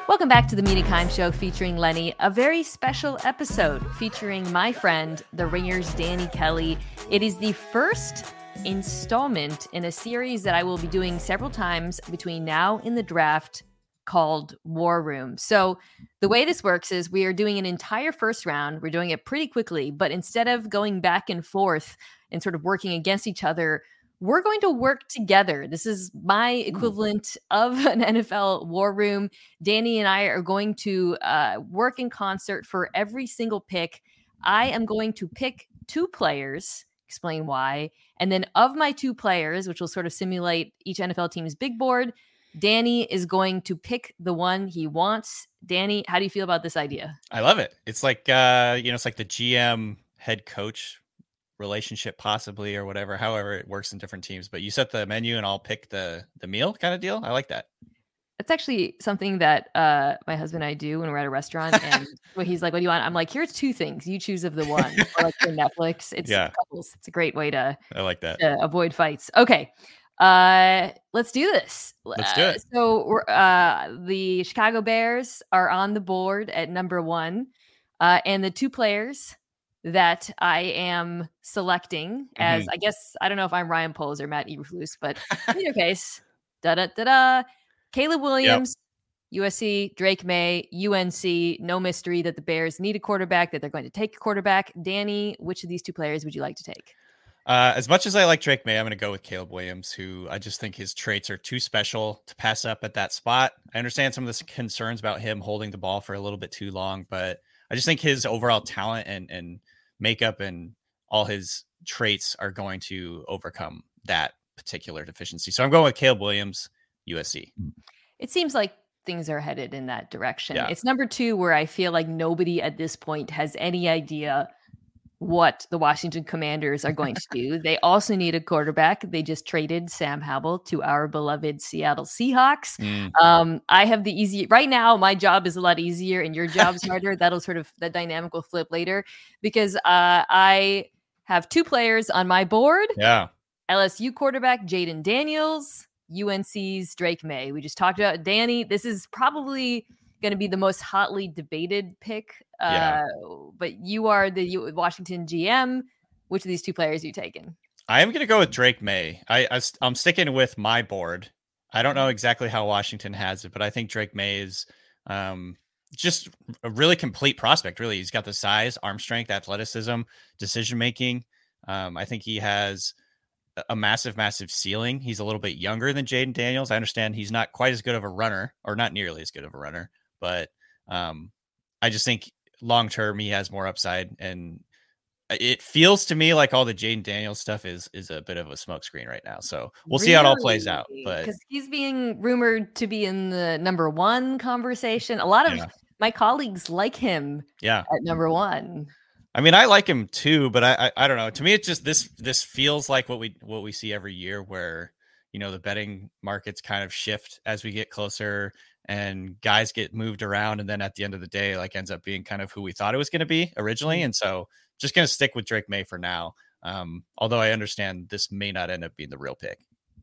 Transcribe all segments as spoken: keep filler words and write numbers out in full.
Welcome back to the Meeting Time Show featuring Lenny, a very special episode featuring my friend, the Ringer's Danny Kelly. It is the first installment in a series that I will be doing several times between now and the draft called War Room. So the way this works is we are doing an entire first round. We're doing it pretty quickly, but instead of going back and forth and sort of working against each other, we're going to work together. This is my equivalent of an N F L war room. Danny and I are going to uh, work in concert for every single pick. I am going to pick two players, explain why. And then of my two players, which will sort of simulate each N F L team's big board, Danny is going to pick the one he wants. Danny, how do you feel about this idea? I love it. It's like, uh, you know, it's like the G M head coach relationship possibly, or whatever, however it works in different teams, but you set the menu and I'll pick the the meal kind of deal. I like that. It's actually something that uh my husband and I do when we're at a restaurant, and when he's like, what do you want? I'm like, here's two things, you choose of the one. Or like for Netflix, it's yeah couples. It's a great way to I like that to avoid fights. Okay, uh let's do this. Let's do it. Uh, so we're, uh the Chicago Bears are on the board at number one, uh and the two players that I am selecting as, mm-hmm. I guess, I don't know if I'm Ryan Poles or Matt Eberflus, but in either case, da da da da. Caleb Williams, yep. U S C, Drake May, U N C. No mystery that the Bears need a quarterback, that they're going to take a quarterback. Danny, which of these two players would you like to take? Uh, as much as I like Drake May, I'm going to go with Caleb Williams, who I just think his traits are too special to pass up at that spot. I understand some of the concerns about him holding the ball for a little bit too long, but I just think his overall talent and and makeup and all his traits are going to overcome that particular deficiency. So I'm going with Caleb Williams, U S C. It seems like things are headed in that direction. Yeah. It's number two where I feel like nobody at this point has any idea what the Washington Commanders are going to do. They also need a quarterback. They just traded Sam Howell to our beloved Seattle Seahawks. Mm. Um, I have the easy right now. My job is a lot easier and your job's harder. That'll sort of, that dynamic will flip later because uh, I have two players on my board. Yeah. L S U quarterback Jaden Daniels, U N C's Drake May. We just talked about Danny. This is probably going to be the most hotly debated pick. Uh, yeah. But you are the U- Washington G M. Which of these two players are you taking? I am going to go with Drake May. I, I, I'm sticking with my board. I don't know exactly how Washington has it, but I think Drake May is um, just a really complete prospect. Really, he's got the size, arm strength, athleticism, decision-making. Um, I think he has a massive, massive ceiling. He's a little bit younger than Jaden Daniels. I understand he's not quite as good of a runner, or not nearly as good of a runner, but um, I just think long-term he has more upside, and it feels to me like all the Jaden Daniels stuff is is a bit of a smokescreen right now. So we'll really? see how it all plays out. But because he's being rumored to be in the number one conversation. A lot of yeah. my colleagues like him yeah. at number one. I mean, I like him too, but I, I I don't know. To me, it's just this this feels like what we what we see every year, where you know the betting markets kind of shift as we get closer, and guys get moved around, and then at the end of the day, like ends up being kind of who we thought it was going to be originally. And so, just going to stick with Drake May for now. Um, although I understand this may not end up being the real pick.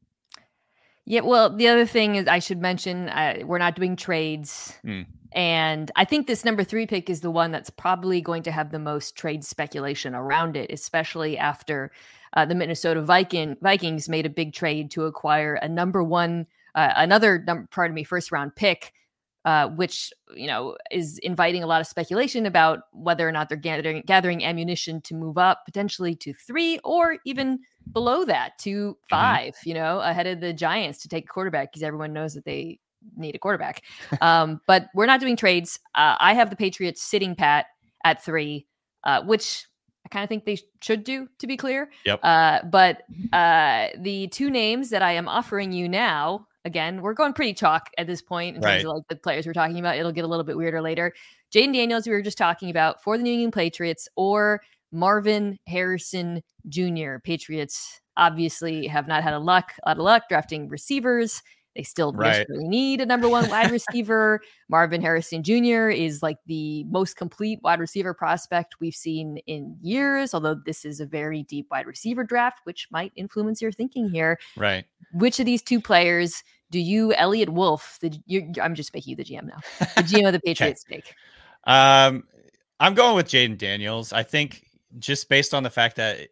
Yeah, well, the other thing is I should mention uh, we're not doing trades. Mm. And I think this number three pick is the one that's probably going to have the most trade speculation around it, especially after uh, the Minnesota Viking, Vikings made a big trade to acquire a number one, uh, another, num- pardon me, first round pick, uh, which, you know, is inviting a lot of speculation about whether or not they're gathering, gathering ammunition to move up potentially to three or even below that to five, mm-hmm. you know, ahead of the Giants to take a quarterback because everyone knows that they need a quarterback. Um, but we're not doing trades. Uh, I have the Patriots sitting pat at three, uh, which I kind of think they should do, to be clear. Yep. Uh, but uh, the two names that I am offering you now, again, we're going pretty chalk at this point in terms right. of like the players we're talking about. It'll get a little bit weirder later. Jaden Daniels, we were just talking about for the New England Patriots, or Marvin Harrison Junior Patriots obviously have not had a luck, a lot of luck drafting receivers. They still right. really need a number one wide receiver. Marvin Harrison Junior is like the most complete wide receiver prospect we've seen in years, although this is a very deep wide receiver draft, which might influence your thinking here. Right. Which of these two players do you, Elliot Wolf, the you I'm just making you the G M now, the G M of the Patriots Okay. take? Um, I'm going with Jayden Daniels. I think just based on the fact that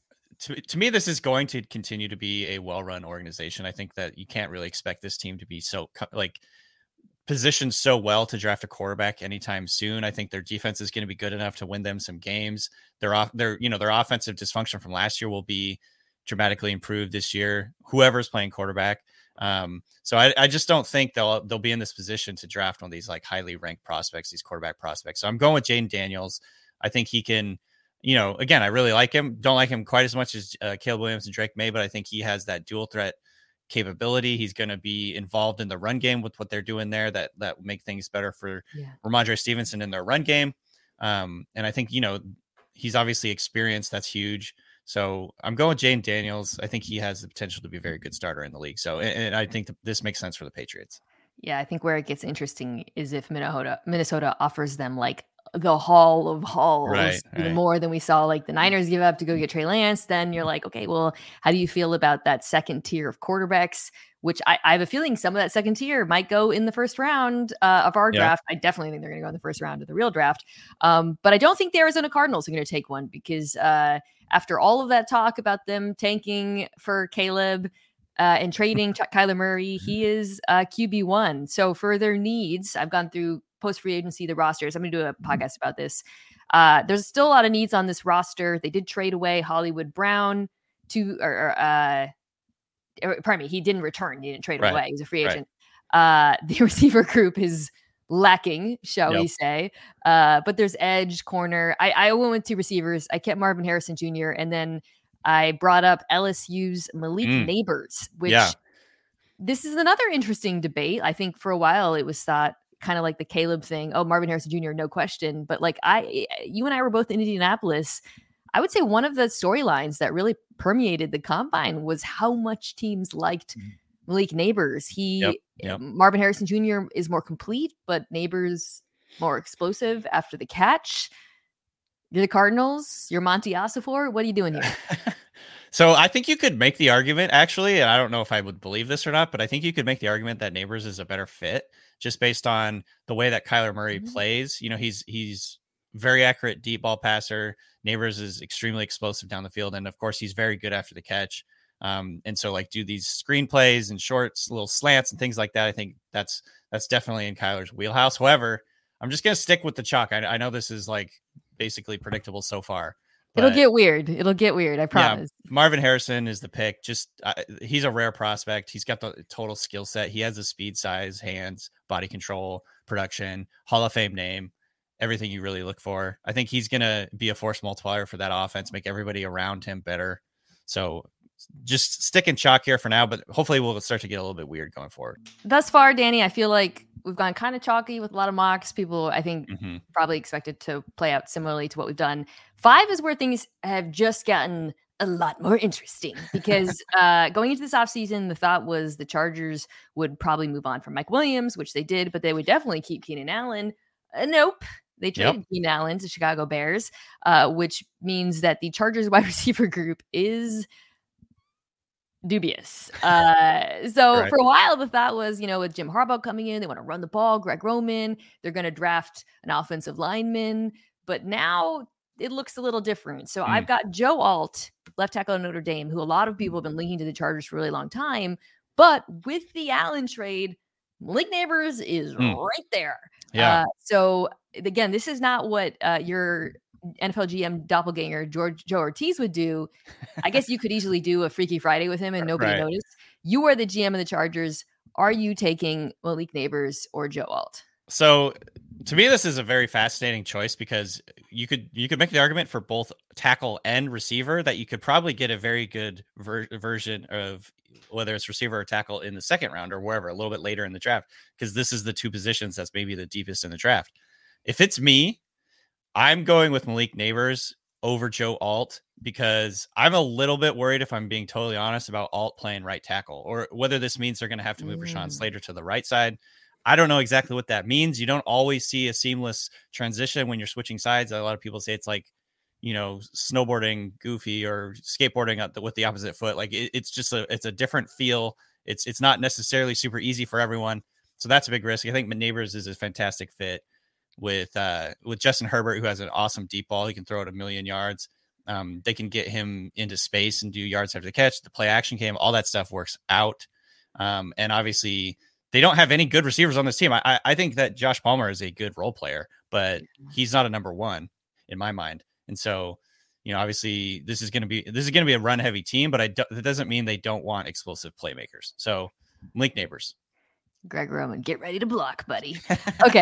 to, to me, this is going to continue to be a well-run organization. I think that you can't really expect this team to be so like positioned so well to draft a quarterback anytime soon. I think their defense is going to be good enough to win them some games. Their off, their you know their offensive dysfunction from last year will be dramatically improved this year. Whoever's playing quarterback. Um, so I, I just don't think they'll they'll be in this position to draft one of these like highly ranked prospects, these quarterback prospects. So I'm going with Jayden Daniels. I think he can. You know, again, I really like him. Don't like him quite as much as uh, Caleb Williams and Drake May, but I think he has that dual threat capability. He's going to be involved in the run game with what they're doing there that that make things better for yeah. Ramondre Stevenson in their run game. Um, and I think, you know, he's obviously experienced. That's huge. So I'm going with Jayden Daniels. I think he has the potential to be a very good starter in the league. So, and, and I think th- this makes sense for the Patriots. Yeah, I think where it gets interesting is if Minnesota Minnesota offers them like the hall of halls, right, even right. more than we saw like the Niners give up to go get Trey Lance. Then you're like, okay, well, how do you feel about that second tier of quarterbacks? Which I, I have a feeling some of that second tier might go in the first round uh, of our yeah. draft. I definitely think they're going to go in the first round of the real draft. Um, but I don't think the Arizona Cardinals are going to take one because uh, after all of that talk about them tanking for Caleb uh, and trading Ch- Kyler Murray, he is uh, Q B one. So for their needs, I've gone through post free agency, the rosters. I'm going to do a podcast about this. Uh, there's still a lot of needs on this roster. They did trade away Hollywood Brown to, or, uh, or pardon me, he didn't return. He didn't trade right. away. He was a free agent. Right. Uh, the receiver group is lacking, shall yep. we say. Uh, but there's edge, corner. I, I went with two receivers. I kept Marvin Harrison Junior And then I brought up L S U's Malik mm. Neighbors, which yeah. this is another interesting debate. I think for a while it was thought, kind of like the Caleb thing. Oh, Marvin Harrison Junior, no question. But like I, you and I were both in Indianapolis. I would say one of the storylines that really permeated the combine was how much teams liked Malik Neighbors. He, yep, yep. Marvin Harrison Junior is more complete, but Neighbors more explosive after the catch. You're the Cardinals. You're Monty Ossenfort. What are you doing here? So I think you could make the argument, actually, and I don't know if I would believe this or not, but I think you could make the argument that Neighbors is a better fit just based on the way that Kyler Murray mm-hmm. plays. You know, he's he's very accurate deep ball passer. Neighbors is extremely explosive down the field, and of course, he's very good after the catch. Um, and so, like, do these screen plays and shorts, little slants and things like that. I think that's that's definitely in Kyler's wheelhouse. However, I'm just gonna stick with the chalk. I, I know this is like basically predictable so far. But, It'll get weird. It'll get weird. I promise. Yeah, Marvin Harrison is the pick. Just uh, he's a rare prospect. He's got the total skill set. He has the speed, size, hands, body control, production, Hall of Fame name, everything you really look for. I think he's going to be a force multiplier for that offense, make everybody around him better. So just stick in chalk here for now, but hopefully we'll start to get a little bit weird going forward. Thus far, Danny, I feel like we've gone kind of chalky with a lot of mocks. People, I think, mm-hmm. probably expected to play out similarly to what we've done. Five is where things have just gotten a lot more interesting because uh, going into this offseason, the thought was the Chargers would probably move on from Mike Williams, which they did, but they would definitely keep Keenan Allen. Uh, nope. They traded yep. Keenan Allen to Chicago Bears, uh, which means that the Chargers wide receiver group is dubious. Uh, so right. for a while, the thought was, you know, with Jim Harbaugh coming in, they want to run the ball, Greg Roman, they're going to draft an offensive lineman. But now it looks a little different. So mm. I've got Joe Alt, left tackle at Notre Dame, who a lot of people have been linking to the Chargers for a really long time. But with the Allen trade, Malik Neighbors is mm. right there. Yeah. Uh, so again, this is not what uh, your N F L G M doppelganger George Joe Ortiz would do. I guess you could easily do a Freaky Friday with him and nobody right. noticed. You are the G M of the Chargers. Are you taking Malik Neighbors or Joe Alt? So to me, this is a very fascinating choice because you could you could make the argument for both tackle and receiver that you could probably get a very good ver- version of whether it's receiver or tackle in the second round or wherever, a little bit later in the draft, because this is the two positions that's maybe the deepest in the draft. If it's me, I'm going with Malik Neighbors over Joe Alt because I'm a little bit worried, if I'm being totally honest, about Alt playing right tackle or whether this means they're going to have to move mm. Rashawn Slater to the right side. I don't know exactly what that means. You don't always see a seamless transition when you're switching sides. A lot of people say it's like, you know, snowboarding goofy or skateboarding with the opposite foot. Like it, it's just a, it's a different feel. It's it's not necessarily super easy for everyone. So that's a big risk. I think Neighbors is a fantastic fit with uh, with Justin Herbert, who has an awesome deep ball. He can throw it a million yards. Um, they can get him into space and do yards after the catch. The play action game, all that stuff works out. Um, and obviously, they don't have any good receivers on this team. I, I think that Josh Palmer is a good role player, but he's not a number one in my mind. And so, you know, obviously, this is going to be this is going to be a run heavy team, but I do, that doesn't mean they don't want explosive playmakers. So, Malik Neighbors, Greg Roman, get ready to block, buddy. Okay,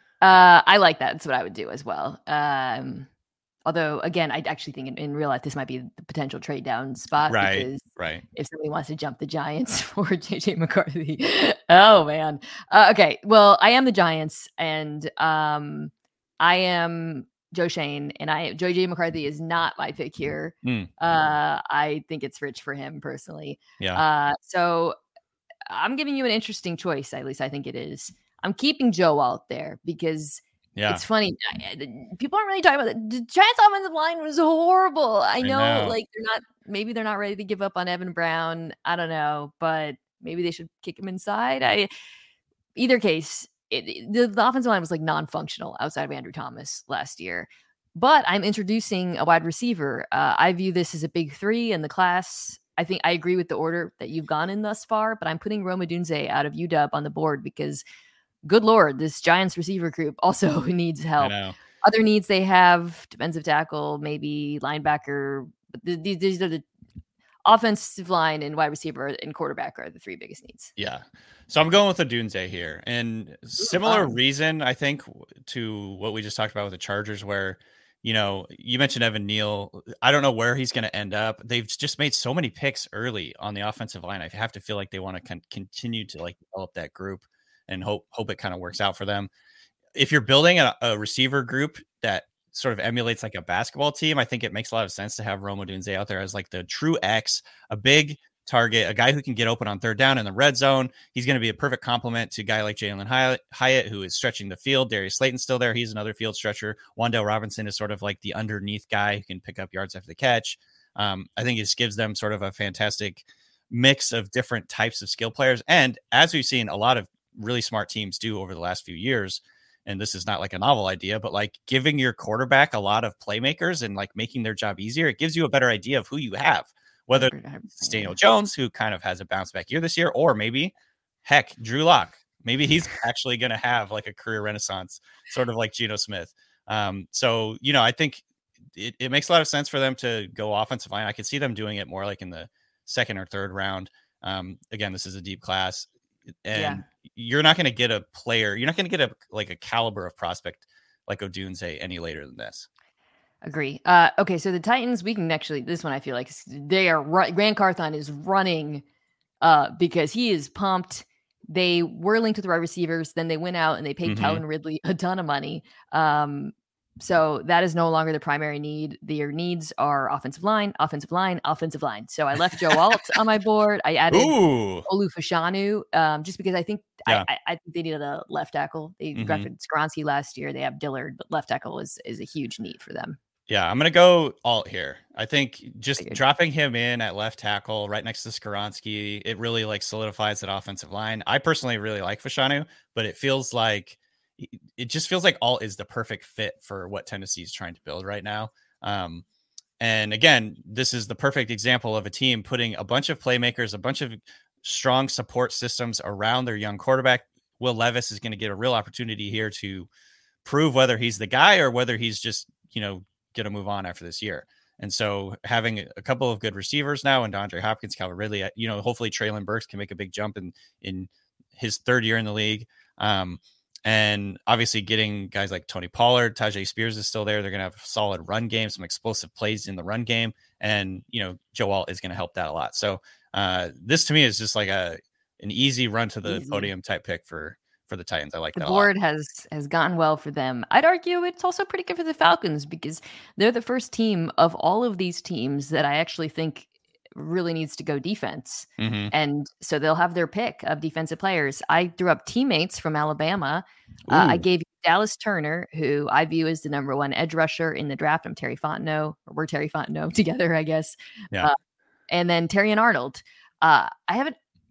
uh, I like that. That's what I would do as well. Um, Although, again, I actually think in, in real life, this might be the potential trade down spot. Right, because right. If somebody wants to jump the Giants for J J McCarthy. Oh, man. Uh, okay. Well, I am the Giants, and um, I am Joe Schoen, and I J J McCarthy is not my pick here. Mm. Uh, I think it's rich for him personally. Yeah. Uh, so I'm giving you an interesting choice. At least I think it is. I'm keeping Joe out there because – Yeah. It's funny. People aren't really talking about it. The Giants offensive line was horrible. I know, I know, like they're not, maybe they're not ready to give up on Evan Brown. I don't know, but maybe they should kick him inside. I, either case, it, the, the offensive line was like non-functional outside of Andrew Thomas last year. But I'm introducing a wide receiver. Uh, I view this as a big three in the class. I think I agree with the order that you've gone in thus far, but I'm putting Rome Odunze out of U W on the board because good Lord, this Giants receiver group also needs help. Other needs they have, defensive tackle, maybe linebacker. But these, these are the offensive line and wide receiver and quarterback are the three biggest needs. Yeah. So I'm going with Odunze here. And similar Ooh, reason, I think, to what we just talked about with the Chargers, where, you know, you mentioned Evan Neal. I don't know where he's going to end up. They've just made so many picks early on the offensive line. I have to feel like they want to con- continue to like develop that group and hope hope it kind of works out for them. If you're building a, a receiver group that sort of emulates like a basketball team, I think it makes a lot of sense to have Rome Odunze out there as like the true X, a big target, a guy who can get open on third down in the red zone. He's going to be a perfect complement to a guy like Jalen Hyatt, Hyatt, who is stretching the field. Darius Slayton's still there. He's another field stretcher. Wan'Dale Robinson is sort of like the underneath guy who can pick up yards after the catch. Um, I think it just gives them sort of a fantastic mix of different types of skill players. And as we've seen a lot of really smart teams do over the last few years, and this is not like a novel idea, but like giving your quarterback a lot of playmakers and like making their job easier, it gives you a better idea of who you have, whether it's Daniel Jones, who kind of has a bounce back year this year, or maybe heck, Drew Lock. Maybe he's actually going to have like a career renaissance, sort of like Geno Smith. Um, so, you know, I think it, it makes a lot of sense for them to go offensive line. I could see them doing it more like in the second or third round. Um, again, this is a deep class. And yeah. You're not going to get a player. You're not going to get a like a caliber of prospect like Odunze any later than this. Agree. Uh, okay, so the Titans, we can actually, this one I feel like they are, Grant Carthon is running uh, because he is pumped. They were linked with the wide receivers. Then they went out and they paid mm-hmm. Calvin Ridley a ton of money. Um, so that is no longer the primary need. Their needs are offensive line, offensive line, offensive line. So I left Joe Alt on my board. I added Ooh. Olu Fashanu um, just because I think yeah. I, I think they needed a left tackle. They mm-hmm. drafted Skoronski last year. They have Dillard, but left tackle is is a huge need for them. Yeah, I'm going to go Alt here. I think just Figured. dropping him in at left tackle right next to Skoronski, it really like solidifies that offensive line. I personally really like Fashanu, but it feels like it just feels like Alt is the perfect fit for what Tennessee is trying to build right now. Um, and again, this is the perfect example of a team putting a bunch of playmakers, a bunch of strong support systems around their young quarterback. Will Levis is going to get a real opportunity here to prove whether he's the guy or whether he's just, you know, going to move on after this year. And so having a couple of good receivers now and DeAndre Hopkins, Calvin Ridley, you know, hopefully Treylon Burks can make a big jump in, in his third year in the league. Um, And obviously getting guys like Tony Pollard, Tajay Spears is still there. They're going to have a solid run game, some explosive plays in the run game. And, you know, Joe Alt is going to help that a lot. So uh, this to me is just like a an easy run to the easy. podium type pick for for the Titans. I like the that. The board a lot. has has gone well for them. I'd argue it's also pretty good for the Falcons because they're the first team of all of these teams that I actually think really needs to go defense. Mm-hmm. And so they'll have their pick of defensive players. I threw up teammates from Alabama. Uh, I gave you Dallas Turner, who I view as the number one edge rusher in the draft. I'm Terry Fontenot, or we're Terry Fontenot together, I guess. Yeah. Uh, and then Terrion Arnold. Uh, I haven't,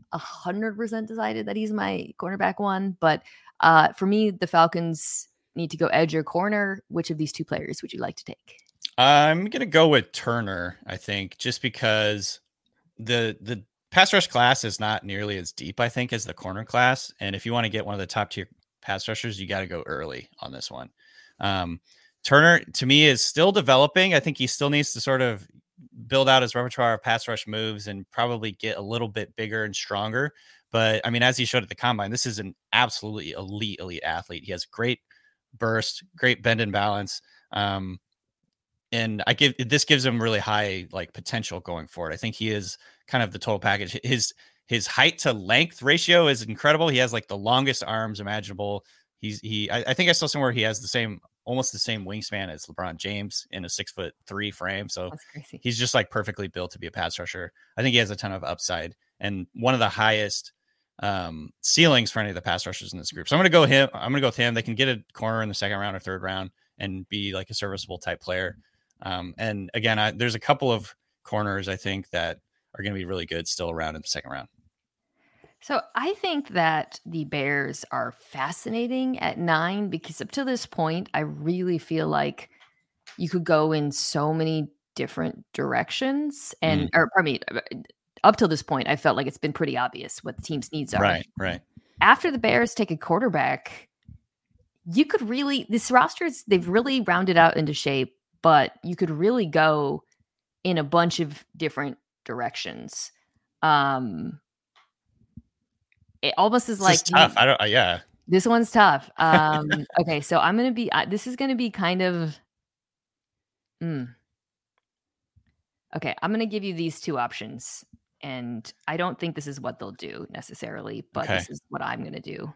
a hundred percent decided that he's my cornerback one, but uh, for me, the Falcons need to go edge or corner. Which of these two players would you like to take? I'm gonna go with Turner. I think just because the the pass rush class is not nearly as deep, I think, as the corner class. And if you want to get one of the top tier pass rushers, you got to go early on this one. Um, Turner, to me, is still developing. I think he still needs to sort of build out his repertoire of pass rush moves and probably get a little bit bigger and stronger. But I mean, as he showed at the combine, this is an absolutely elite, elite athlete. He has great burst, great bend and balance. Um, and I give this gives him really high like potential going forward. I think he is kind of the total package. His his height to length ratio is incredible. He has like the longest arms imaginable. He's he I, I think I saw somewhere he has the same almost the same wingspan as LeBron James in a six foot three frame. So he's just like perfectly built to be a pass rusher. I think he has a ton of upside and one of the highest um, ceilings for any of the pass rushers in this group. So I'm going to go him. I'm going to go with him. They can get a corner in the second round or third round and be like a serviceable type player. Um, and again, I, there's a couple of corners I think that are going to be really good still around in the second round. So I think that the Bears are fascinating at nine because up to this point, I really feel like you could go in so many different directions. And, mm. or pardon me, up till this point, I felt like it's been pretty obvious what the team's needs are. Right, right. After the Bears take a quarterback, you could really, this roster is, they've really rounded out into shape, but you could really go in a bunch of different directions. Um, it almost is this like is tough. I don't, uh, yeah. This one's tough. Um, okay. So I'm going to be, uh, this is going to be kind of, mm, okay. I'm going to give you these two options. And I don't think this is what they'll do necessarily, but okay. This is what I'm going to do.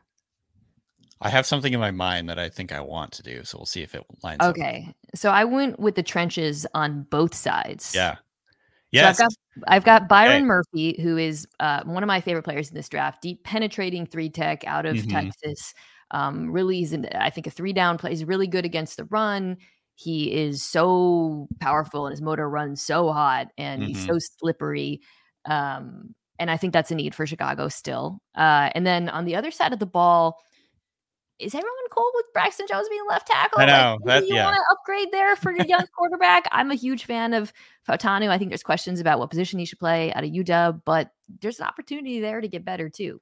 I have something in my mind that I think I want to do. So we'll see if it lines okay. up. Okay. So I went with the trenches on both sides. Yeah. Yes. So I've got, I've got Byron okay. Murphy, who is uh, one of my favorite players in this draft, deep penetrating three tech out of mm-hmm. Texas. Um, really, he's in, I think a three down play. He's really good against the run. He is so powerful and his motor runs so hot and mm-hmm. he's so slippery. Um, and I think that's a need for Chicago still. Uh, and then on the other side of the ball, is everyone cool with Braxton Jones being left tackle? I know. Like, that, you yeah. want to upgrade there for your young quarterback? I'm a huge fan of Fautanu. I think there's questions about what position he should play out of U W, but there's an opportunity there to get better too.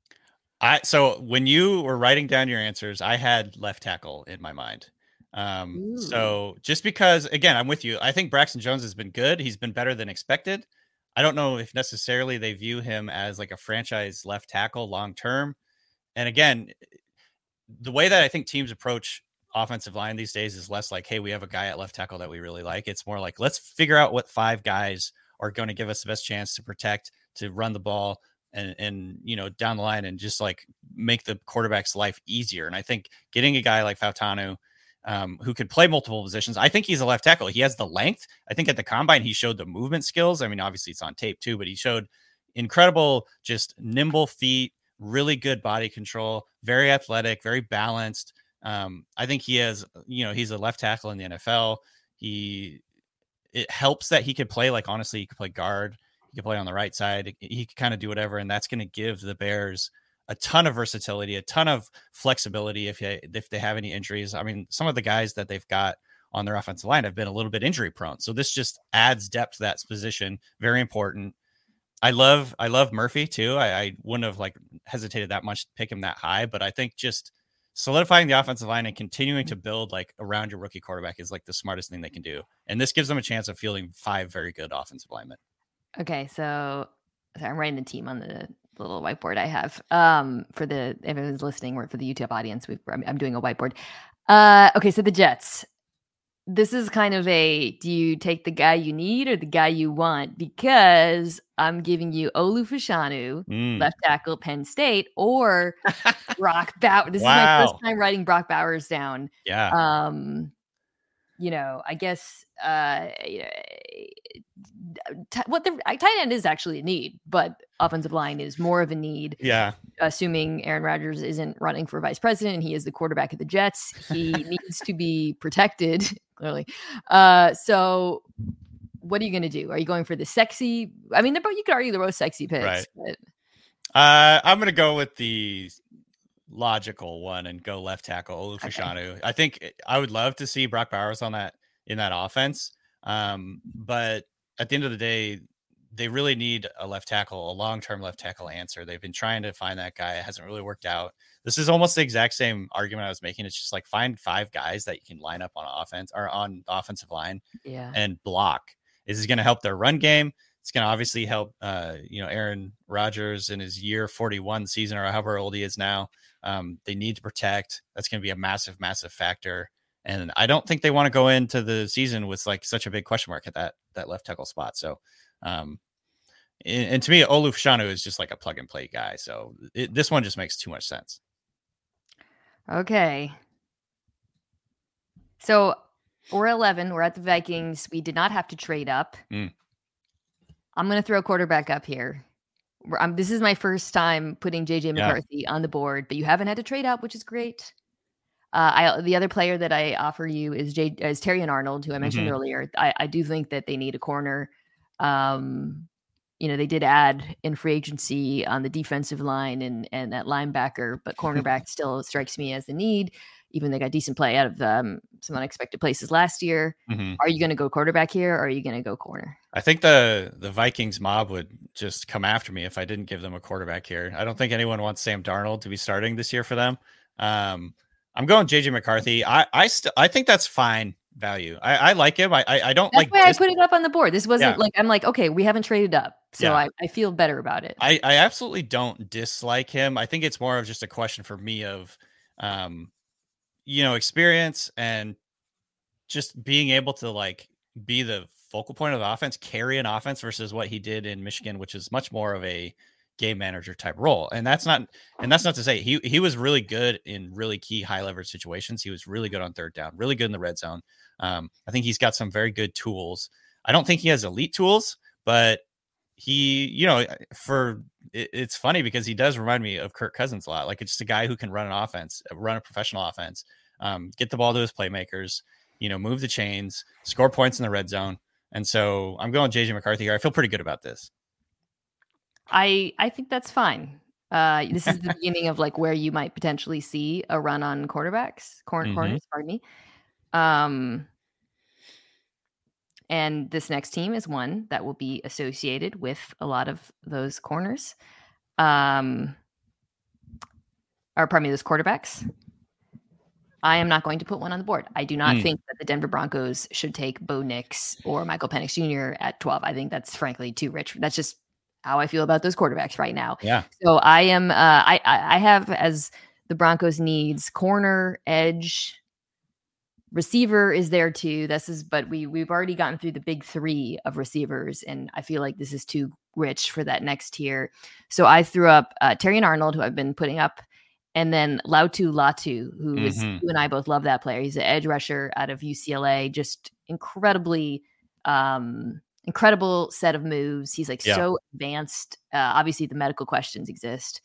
I So when you were writing down your answers, I had left tackle in my mind. Um, so just because, again, I'm with you. I think Braxton Jones has been good. He's been better than expected. I don't know if necessarily they view him as like a franchise left tackle long-term. And again, the way that I think teams approach offensive line these days is less like, hey, we have a guy at left tackle that we really like. It's more like, let's figure out what five guys are going to give us the best chance to protect, to run the ball and, and, you know, down the line and just like make the quarterback's life easier. And I think getting a guy like Fautanu, um, who could play multiple positions, I think he's a left tackle. He has the length. I think at the combine, he showed the movement skills. I mean, obviously it's on tape too, but he showed incredible, just nimble feet, really good body control, very athletic, very balanced. Um, I think he has, you know, he's a left tackle in the N F L. He, it helps that he could play, like, honestly, he could play guard. He could play on the right side. He could kind of do whatever. And that's going to give the Bears a ton of versatility, a ton of flexibility. If you, if they have any injuries, I mean, some of the guys that they've got on their offensive line have been a little bit injury prone. So this just adds depth to that position. Very important. I love, I love Murphy too. I, I wouldn't have like hesitated that much to pick him that high, but I think just solidifying the offensive line and continuing to build like around your rookie quarterback is like the smartest thing they can do. And this gives them a chance of fielding five very good offensive linemen. Okay. So, so I'm writing the team on the little whiteboard I have um, for the, if everyone's listening or for the YouTube audience, we've, I'm, I'm doing a whiteboard. Uh, okay. So the Jets, this is kind of a, do you take the guy you need or the guy you want? Because I'm giving you Olu Fashanu, mm. left tackle, Penn State, or Brock Bowers. This wow. is my first time writing Brock Bowers down. Yeah. Um, you know, I guess uh, t- what the tight end is actually a need, but offensive line is more of a need. Yeah. Assuming Aaron Rodgers isn't running for vice president and he is the quarterback of the Jets, he needs to be protected, clearly. Uh, so what are you going to do? Are you going for the sexy? I mean, they're both, you could argue they're both sexy picks. Right. But... Uh, I'm gonna go with the logical one and go left tackle Olu Fashanu. Okay. I think I would love to see Brock Bowers on that in that offense. Um, but at the end of the day, they really need a left tackle, a long-term left tackle answer. They've been trying to find that guy. It hasn't really worked out. This is almost the exact same argument I was making. It's just like find five guys that you can line up on offense or on the offensive line yeah. and block. This is going to help their run game. It's going to obviously help, uh, you know, Aaron Rodgers in his year forty-one season or however old he is now. Um, they need to protect. That's going to be a massive, massive factor. And I don't think they want to go into the season with like such a big question mark at that that left tackle spot. So, um, and, and to me, Olu Fashanu is just like a plug and play guy. So it, this one just makes too much sense. Okay. So we're eleven. We're at the Vikings. We did not have to trade up. Mm. I'm going to throw quarterback up here. I'm, this is my first time putting J J McCarthy yeah. on the board, but you haven't had to trade up, which is great. Uh, I the other player that I offer you is J is Terrion Arnold, who I mentioned mm-hmm. earlier. I, I do think that they need a corner. Um, you know, they did add in free agency on the defensive line and and that linebacker, but cornerback still strikes me as the need. Even they got decent play out of um, some unexpected places last year. Mm-hmm. Are you going to go quarterback here, or are you going to go corner? I think the the Vikings mob would just come after me if I didn't give them a quarterback here. I don't think anyone wants Sam Darnold to be starting this year for them. Um, I'm going J J McCarthy. I I still I think that's fine value. I, I like him. I I, I don't that's like. Why dis- I put it up on the board. This wasn't yeah. like I'm like okay, we haven't traded up, so yeah. I, I feel better about it. I I absolutely don't dislike him. I think it's more of just a question for me of, um, you know, experience and just being able to like be the focal point of the offense, carry an offense versus what he did in Michigan, which is much more of a game manager type role. And that's not, and that's not to say he, he was really good in really key high leverage situations. He was really good on third down, really good in the red zone. Um, I think he's got some very good tools. I don't think he has elite tools, but he, you know, for it, it's funny because he does remind me of Kirk Cousins a lot. Like it's just a guy who can run an offense, run a professional offense, um, get the ball to his playmakers, you know, move the chains, score points in the red zone. And so I'm going J J McCarthy here. I feel pretty good about this. I I think that's fine. Uh, this is the beginning of like where you might potentially see a run on quarterbacks, corn mm-hmm. corners, pardon me. Um, and this next team is one that will be associated with a lot of those corners. Um, or pardon me, those quarterbacks. I am not going to put one on the board. I do not mm. think that the Denver Broncos should take Bo Nix or Michael Penix Junior at twelve. I think that's frankly too rich. That's just how I feel about those quarterbacks right now. Yeah. So I am, uh, I, I have as the Broncos needs corner, edge, receiver is there too. This is, but we, we've already gotten through the big three of receivers. And I feel like this is too rich for that next tier. So I threw up uh, Terrion Arnold, who I've been putting up, and then Laiatu Latu, who mm-hmm. is, you and I both love that player. He's an edge rusher out of U C L A, just incredibly, um, incredible set of moves. He's like yeah. so advanced. Uh, obviously, the medical questions exist.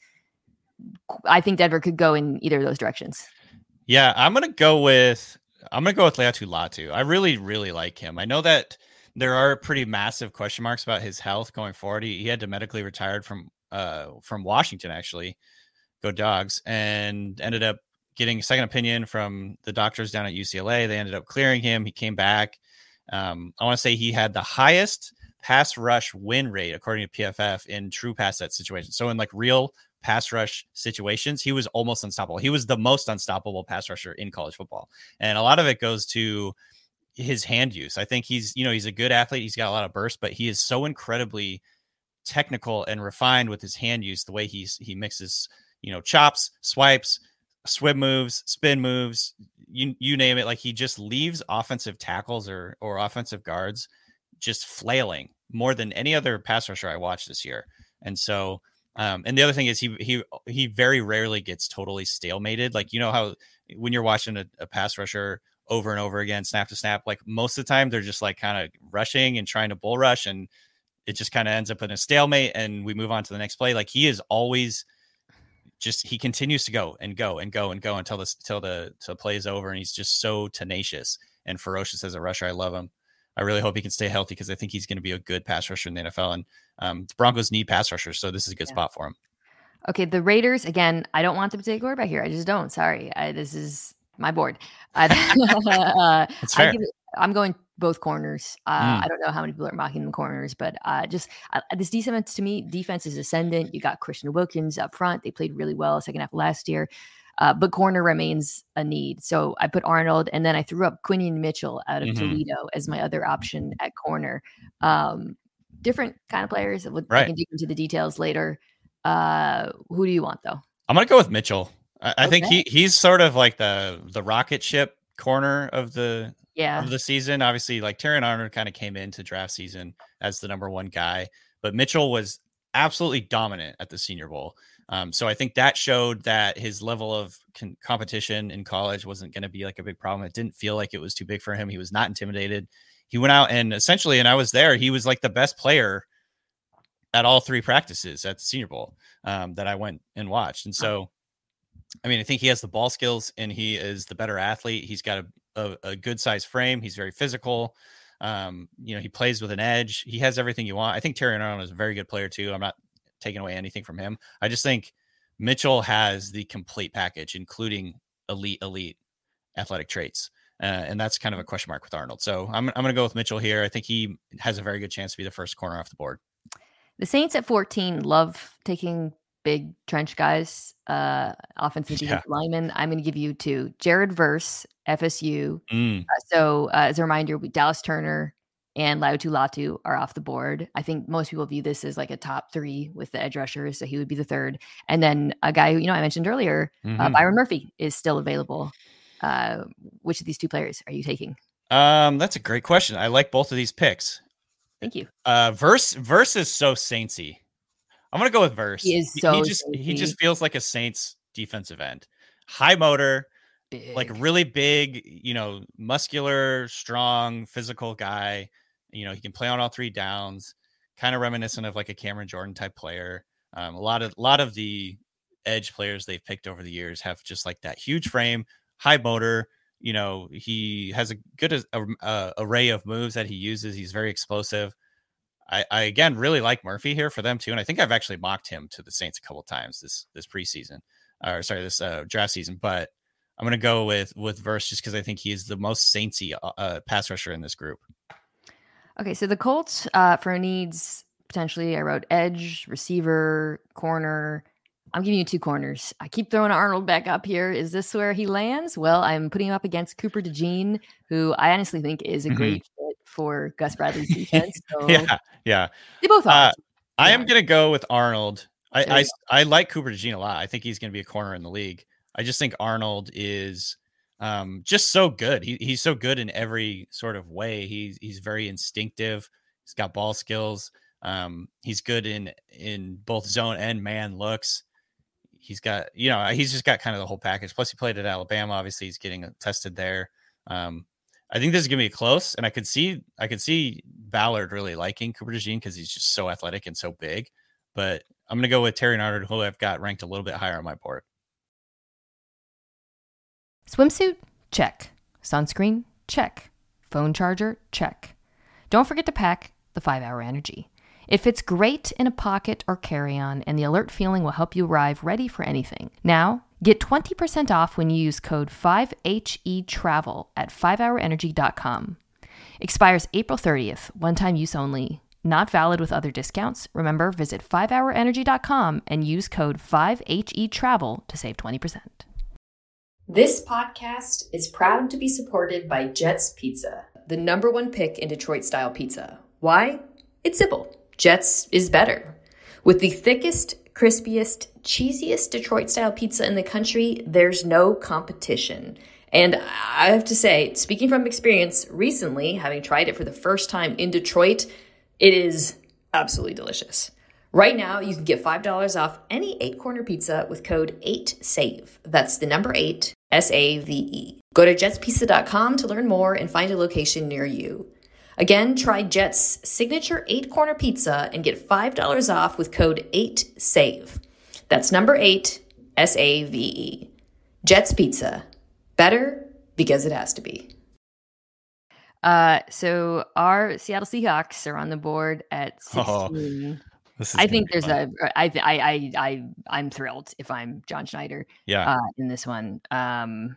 I think Denver could go in either of those directions. Yeah, I'm gonna go with I'm gonna go with Laiatu Latu. I really, really like him. I know that there are pretty massive question marks about his health going forward. He, he had to medically retired from uh from Washington, actually. Go Dogs, and ended up getting a second opinion from the doctors down at U C L A. They ended up clearing him. He came back. Um, I want to say he had the highest pass rush win rate, according to P F F, in true pass set situations. So in like real pass rush situations, he was almost unstoppable. He was the most unstoppable pass rusher in college football. And a lot of it goes to his hand use. I think he's, you know, he's a good athlete. He's got a lot of burst, but he is so incredibly technical and refined with his hand use, the way he's, he mixes, you know, chops, swipes, swim moves, spin moves, you you name it. Like he just leaves offensive tackles or or offensive guards just flailing more than any other pass rusher I watched this year. And so, um, and the other thing is he he he very rarely gets totally stalemated. Like, you know how when you're watching a, a pass rusher over and over again, snap to snap, like most of the time they're just like kind of rushing and trying to bull rush, and it just kind of ends up in a stalemate, and we move on to the next play. Like he is always just, he continues to go and go and go and go until this, until the, till the play is over. And he's just so tenacious and ferocious as a rusher. I love him. I really hope he can stay healthy, because I think he's going to be a good pass rusher in the N F L. And um, the Broncos need pass rushers, so this is a good yeah. spot for him. Okay, the Raiders, again, I don't want them to take quarterback here. I just don't. Sorry. I, this is my board. I, uh, That's I fair. give it, I'm going both corners. Uh, Mm. I don't know how many people are mocking the corners, but uh, just uh, this defense, to me, defense is ascendant. You got Christian Wilkins up front. They played really well second half of last year. Uh, but corner remains a need. So I put Arnold, and then I threw up Quinion Mitchell out of Mhm. Toledo as my other option at corner. Um, different kind of players. I Right. can dig into the details later. Uh, who do you want though? I'm gonna go with Mitchell. I, I think Okay. he he's sort of like the the rocket ship corner of the Yeah. of the season. Obviously, like Terrion Arnold kind of came into draft season as the number one guy, but Mitchell was absolutely dominant at the Senior Bowl. Um, so I think that showed that his level of con- competition in college wasn't going to be like a big problem. It didn't feel like it was too big for him. He was not intimidated. He went out and essentially, and I was there, he was like the best player at all three practices at the Senior Bowl um, that I went and watched. And so, I mean, I think he has the ball skills and he is the better athlete. He's got a, a, a good size frame. He's very physical. Um, you know, he plays with an edge. He has everything you want. I think Terrion Arnold is a very good player too. I'm not taking away anything from him. I just think Mitchell has the complete package, including elite, elite athletic traits. Uh, and that's kind of a question mark with Arnold. So I'm, I'm going to go with Mitchell here. I think he has a very good chance to be the first corner off the board. The Saints at fourteen love taking big trench guys, uh, offensive Yeah. defensive linemen. I'm going to give you two. Jared Verse, F S U. Mm. Uh, so uh, as a reminder, we, Dallas Turner and Laiatu Latu are off the board. I think most people view this as like a top three with the edge rushers, so he would be the third. And then a guy who, you know, I mentioned earlier, Mm-hmm. uh, Byron Murphy is still available. Uh, which of these two players are you taking? Um, that's a great question. I like both of these picks. Thank you. Uh, Verse Verse is so Saintsy. I'm gonna go with Verse. He is so he just Saintsy. he just feels like a Saints defensive end. High motor, Big. like really big, you know, muscular, strong, physical guy. You know, he can play on all three downs, kind of reminiscent of like a Cameron Jordan type player. Um, a lot of a lot of the edge players they've picked over the years have just like that huge frame, high motor. You know, he has a good uh, uh, array of moves that he uses. He's very explosive. I, I again really like Murphy here for them too, and I think I've actually mocked him to the Saints a couple of times this this preseason, or sorry, this uh, draft season. But I'm gonna go with with Verse just because I think he is the most Saintsy uh, pass rusher in this group. Okay, so the Colts uh, for needs potentially, I wrote edge, receiver, corner. I'm giving you two corners. I keep throwing Arnold back up here. Is this where he lands? Well, I'm putting him up against Cooper DeJean, who I honestly think is a Mhm. great fit for Gus Bradley's defense. So yeah, yeah. they both are. Uh, I am gonna go with Arnold. I There I, you I like Cooper DeJean a lot. I think he's gonna be a corner in the league. I just think Arnold is um, just so good. He, he's so good in every sort of way. He's he's very instinctive. He's got ball skills. Um, he's good in in both zone and man looks. He's got, you know, he's just got kind of the whole package. Plus, he played at Alabama. Obviously, he's getting tested there. Um, I think this is gonna be close, and I could see I could see Ballard really liking Cooper DeJean because he's just so athletic and so big. But I'm gonna go with Terrion Arnold, who I've got ranked a little bit higher on my board. Swimsuit? Check. Sunscreen? Check. Phone charger? Check. Don't forget to pack the five hour Energy. It fits great in a pocket or carry-on, and the alert feeling will help you arrive ready for anything. Now, get twenty percent off when you use code five H E travel at five hour energy dot com. Expires April thirtieth, one-time use only. Not valid with other discounts. Remember, visit five hour energy dot com and use code five H E travel to save twenty percent. This podcast is proud to be supported by Jets Pizza, the number one pick in Detroit-style pizza. Why? It's simple. Jets is better. With the thickest, crispiest, cheesiest Detroit-style pizza in the country, there's no competition. And I have to say, speaking from experience, recently, having tried it for the first time in Detroit, it is absolutely delicious. Right now, you can get five dollars off any eight-corner pizza with code eight save. That's the number eight, S A V E. Go to jets pizza dot com to learn more and find a location near you. Again, try Jet's signature eight-corner pizza and get five dollars off with code eight save. That's number eight, S A V E. Jet's Pizza. Better because it has to be. Uh, so our Seattle Seahawks are on the board at sixteen. Oh, This is I gonna think be there's fun. a I I I I I'm thrilled if I'm John Schneider. Yeah. Uh, in this one. Um,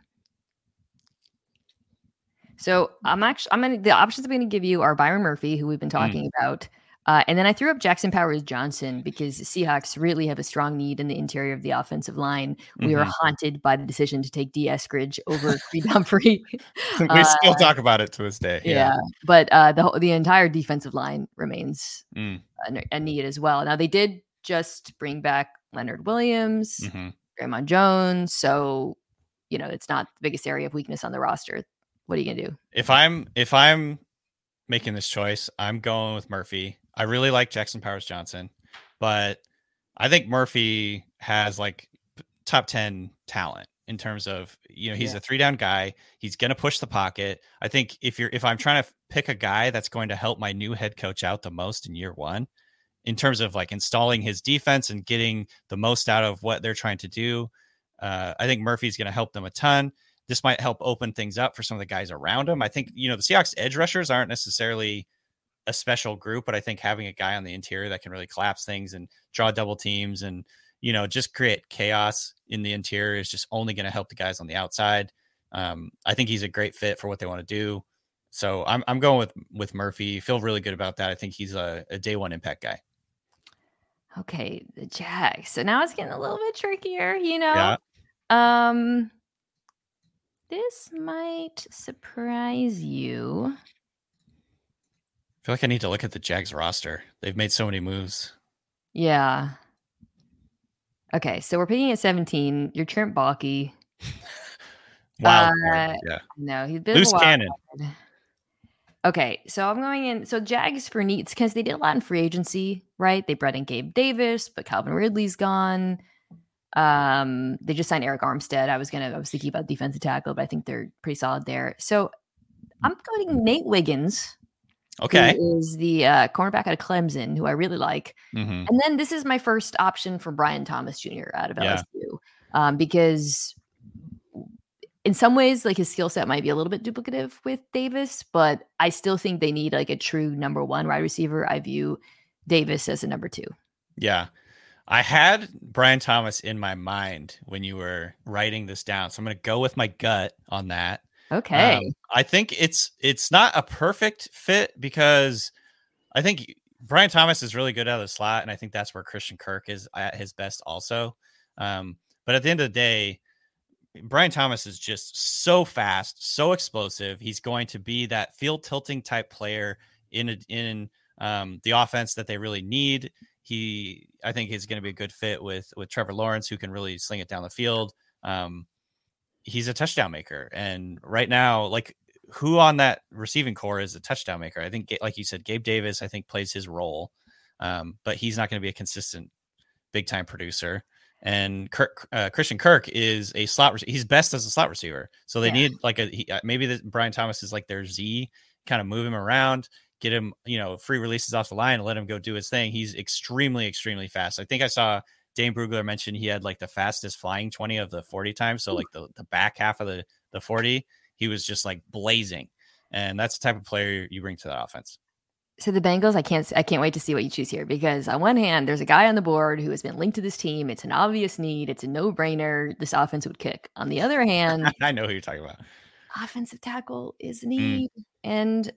so I'm actually I'm gonna the options I'm gonna give you are Byron Murphy, who we've been Mm. talking about. Uh, and then I threw up Jackson Powers Johnson because the Seahawks really have a strong need in the interior of the offensive line. We Mm-hmm. are haunted by the decision to take D. Eskridge over Creed Humphrey. we uh, still talk about it to this day. Yeah. yeah, but uh, the whole- the entire defensive line remains Mm. a, a need as well. Now they did just bring back Leonard Williams, Mm-hmm. Draymond Jones, so you know it's not the biggest area of weakness on the roster. What are you gonna do? If I'm if I'm making this choice, I'm going with Murphy. I really like Jackson Powers Johnson, but I think Murphy has like top ten talent in terms of, you know, he's Yeah. a three down guy. He's going to push the pocket. I think if you're, if I'm trying to pick a guy that's going to help my new head coach out the most in year one, in terms of like installing his defense and getting the most out of what they're trying to do, uh, I think Murphy's going to help them a ton. This might help open things up for some of the guys around him. I think, you know, the Seahawks edge rushers aren't necessarily a special group, but I think having a guy on the interior that can really collapse things and draw double teams and, you know, just create chaos in the interior is just only going to help the guys on the outside. Um, I think he's a great fit for what they want to do. So I'm I'm going with, with Murphy. Feel really good about that. I think he's a, a day one impact guy. Okay, the Jags. So now it's getting a little bit trickier, you know. Yeah. Um, this might surprise you. I feel like I need to look at the Jags roster. They've made so many moves. Yeah. Okay, so we're picking at seventeen. You're Trent Baalke. Wild Uh, card. Yeah. No, he's a bit Loose of a wild cannon. card. Okay, so I'm going in. So Jags for needs because they did a lot in free agency, right? They brought in Gabe Davis, but Calvin Ridley's gone. Um, they just signed Eric Armstead. I was gonna obviously keep out defensive tackle, but I think they're pretty solid there. So I'm going Nate Wiggins. Okay. Who is the uh, cornerback out of Clemson, who I really like. Mm-hmm. And then this is my first option for Brian Thomas Junior out of L S U, Yeah. um, because in some ways, like his skill set might be a little bit duplicative with Davis, but I still think they need like a true number one wide receiver. I view Davis as a number two. Yeah. I had Brian Thomas in my mind when you were writing this down. So I'm going to go with my gut on that. Okay. Um, I think it's it's not a perfect fit because I think Brian Thomas is really good out of the slot, and I think that's where Christian Kirk is at his best also. Um, but at the end of the day, Brian Thomas is just so fast, so explosive. He's going to be that field tilting type player in a, in um, the offense that they really need. He, I think, is going to be a good fit with with Trevor Lawrence, who can really sling it down the field. Um, he's a touchdown maker, and right now, like, who on that receiving core is a touchdown maker? I think, like you said, Gabe Davis, I think, plays his role, um, but he's not going to be a consistent big time producer. And Kirk, uh, Christian Kirk is a slot. Re- he's best as a slot receiver, so they yeah. need like a he, maybe the, Brian Thomas is like their Z, kind of move him around, get him, you know, free releases off the line, and let him go do his thing. He's extremely, extremely fast. I think I saw Dane Brugler mention he had like the fastest flying twenty of the forty times. So like the, the back half of the, the forty, he was just like blazing. And that's the type of player you bring to that offense. So the Bengals, I can't, I can't wait to see what you choose here, because on one hand, there's a guy on the board who has been linked to this team. It's an obvious need. It's a no brainer. This offense would kick. On the other hand, I know who you're talking about. Offensive tackle is a need. Mm. And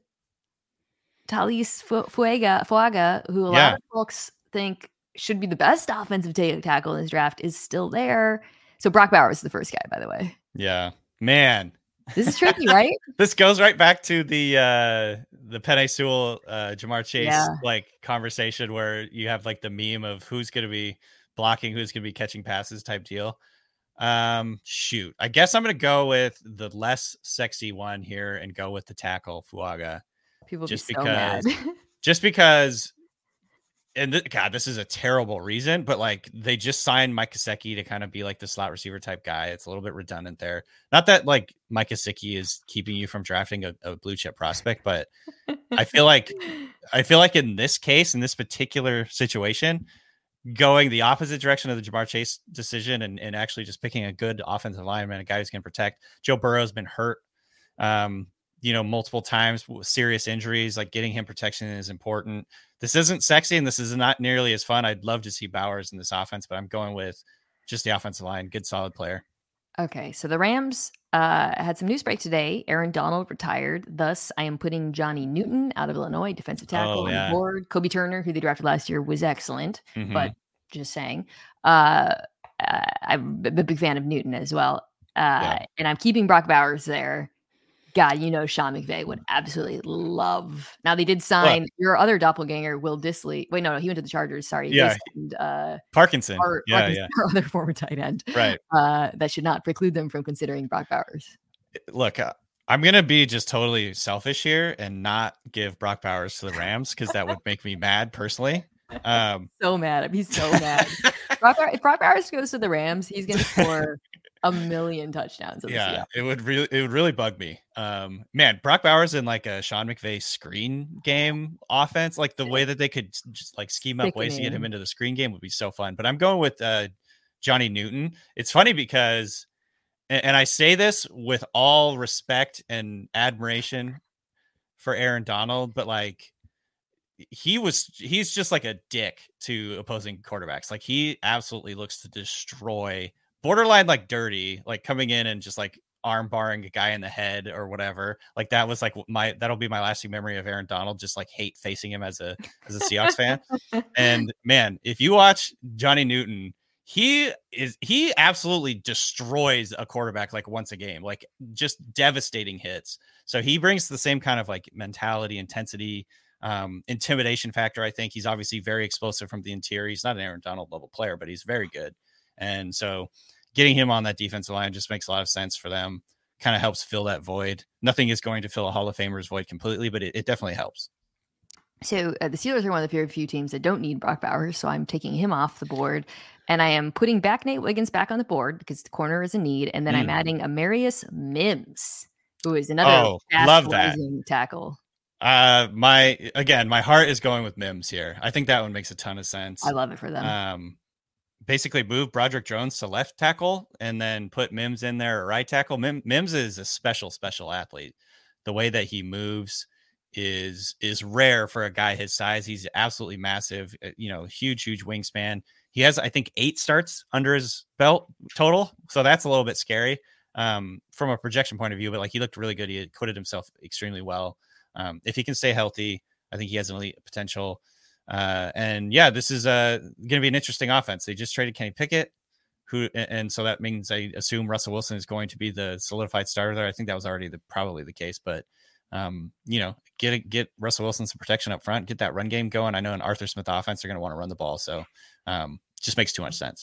Talis Fuaga, Fuaga, who a yeah. lot of folks think should be the best offensive t- tackle in this draft, is still there. So Brock Bowers is the first guy, by the way. Yeah, man. This is tricky, right? This goes right back to the uh, the Penei Sewell, uh, Jamar Chase yeah. like conversation where you have like the meme of who's going to be blocking, who's going to be catching passes type deal. Um, shoot, I guess I'm going to go with the less sexy one here and go with the tackle Fuaga. People just be so because, mad. just because. And th- God, this is a terrible reason, but like they just signed Mike Gesicki to kind of be like the slot receiver type guy. It's a little bit redundant there. Not that like Mike Gesicki is keeping you from drafting a, a blue chip prospect, but I feel like I feel like in this case, in this particular situation, going the opposite direction of the Jamar Chase decision and, and actually just picking a good offensive lineman, a guy who's going to protect. Joe Burrow's been hurt. Um, you know, multiple times with serious injuries. Like getting him protection is important. This isn't sexy and this is not nearly as fun. I'd love to see Bowers in this offense, but I'm going with just the offensive line. Good, solid player. Okay, so the Rams uh, had some news break today. Aaron Donald retired. Thus, I am putting Johnny Newton out of Illinois, defensive tackle, oh, yeah. on board. Kobe Turner, who they drafted last year, was excellent, mm-hmm. but just saying. Uh, uh, I'm a big fan of Newton as well. Uh, yeah. And I'm keeping Brock Bowers there. God, you know Sean McVay would absolutely love. Now, they did sign what? your other doppelganger, Will Dissly. Wait, no, no, he went to the Chargers. Sorry. Yeah. Signed, uh, Parkinson. Our, yeah, Parkinson, yeah. Our other former tight end. Right. Uh, that should not preclude them from considering Brock Bowers. Look, uh, I'm going to be just totally selfish here and not give Brock Bowers to the Rams because that would make me mad personally. Um, so mad. I'd be so mad. Brock, if Brock Bowers goes to the Rams, he's going to score a million touchdowns. Yeah, it would really, it would really bug me. Um, man, Brock Bowers in like a Sean McVay screen game offense, like the way that they could just like scheme up ways to get him into the screen game would be so fun. But I'm going with uh, Johnny Newton. It's funny because, and, and I say this with all respect and admiration for Aaron Donald, but like he was, he's just like a dick to opposing quarterbacks. Like he absolutely looks to destroy. Borderline like dirty, like coming in and just like arm barring a guy in the head or whatever. Like that was like my that'll be my lasting memory of Aaron Donald. Just like hate facing him as a as a Seahawks fan. And man, if you watch Johnny Newton, he is he absolutely destroys a quarterback like once a game, like just devastating hits. So he brings the same kind of like mentality, intensity, um, intimidation factor. I think he's obviously very explosive from the interior. He's not an Aaron Donald level player, but he's very good. And so getting him on that defensive line just makes a lot of sense for them. Kind of helps fill that void. Nothing is going to fill a Hall of Famer's void completely, but it, it definitely helps. So uh, the Steelers are one of the very few teams that don't need Brock Bowers, so I'm taking him off the board. And I am putting back Nate Wiggins back on the board because the corner is a need. And then mm. I'm adding Amarius Mims, who is another oh, love that. tackle. Uh, my again, my heart is going with Mims here. I think that one makes a ton of sense. I love it for them. Um, basically move Broderick Jones to left tackle and then put Mims in there at right tackle. Mim, Mims is a special, special athlete. The way that he moves is is rare for a guy his size. He's absolutely massive, you know, huge, huge wingspan. He has, I think, eight starts under his belt total. So that's a little bit scary um, from a projection point of view, but like he looked really good. He acquitted himself extremely well. Um, if he can stay healthy, I think he has an elite potential. Uh, and yeah, this is uh, going to be an interesting offense. They just traded Kenny Pickett, who, and so that means I assume Russell Wilson is going to be the solidified starter there. I think that was already the, probably the case, but um, you know, get get Russell Wilson some protection up front, get that run game going. I know an Arthur Smith offense, they're going to want to run the ball. So um, just makes too much sense.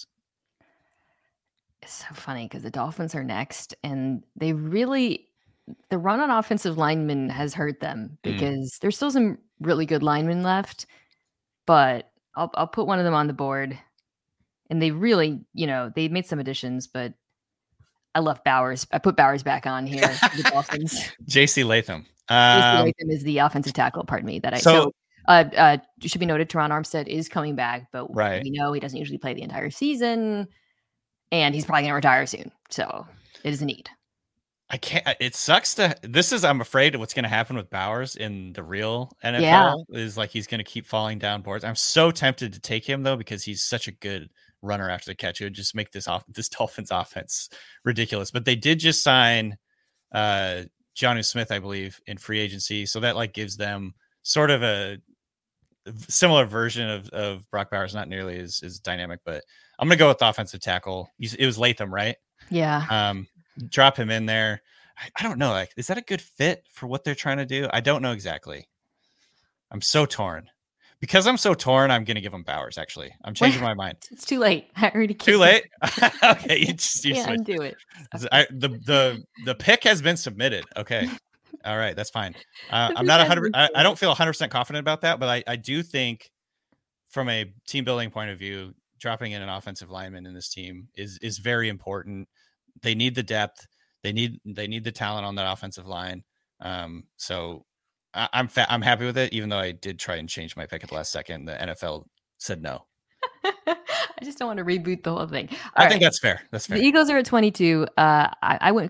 It's so funny because the Dolphins are next and they really, the run on offensive linemen has hurt them because mm. there's still some really good linemen left. But I'll I'll put one of them on the board. And they really, you know, they made some additions, but I love Bowers. I put Bowers back on here. The Dolphins. J C Latham. Um, J C Latham is the offensive tackle, pardon me. That I so, so uh, uh it should be noted Teron Armstead is coming back, but right. we know he doesn't usually play the entire season and he's probably gonna retire soon. So it is a need. I can't. It sucks to. This is. I'm afraid what's going to happen with Bowers in the real N F L yeah. is like he's going to keep falling down boards. I'm so tempted to take him though because he's such a good runner after the catch. It would just make this off this Dolphins offense ridiculous. But they did just sign uh, Jonnu Smith, I believe, in free agency, so that like gives them sort of a similar version of of Brock Bowers. Not nearly as as dynamic, but I'm going to go with the offensive tackle. It was Latham, right? Yeah. Um. Drop him in there. I, I don't know. Like, is that a good fit for what they're trying to do? I don't know exactly. I'm so torn. Because I'm so torn, I'm going to give him Bowers, actually. I'm changing my mind. It's too late. I already can't. Too late? Okay. You just you can't undo it. I, the, the, the pick has been submitted. Okay. All right. That's fine. Uh, I'm not one hundred I, I don't feel one hundred percent confident about that, but I, I do think from a team building point of view, dropping in an offensive lineman in this team is is very important. They need the depth. They need they need the talent on that offensive line. Um, so I, I'm fa- I'm happy with it, even though I did try and change my pick at the last second. The N F L said no. I just don't want to reboot the whole thing. All I right. think that's fair. That's fair. The Eagles are at twenty-two. Uh, I, I went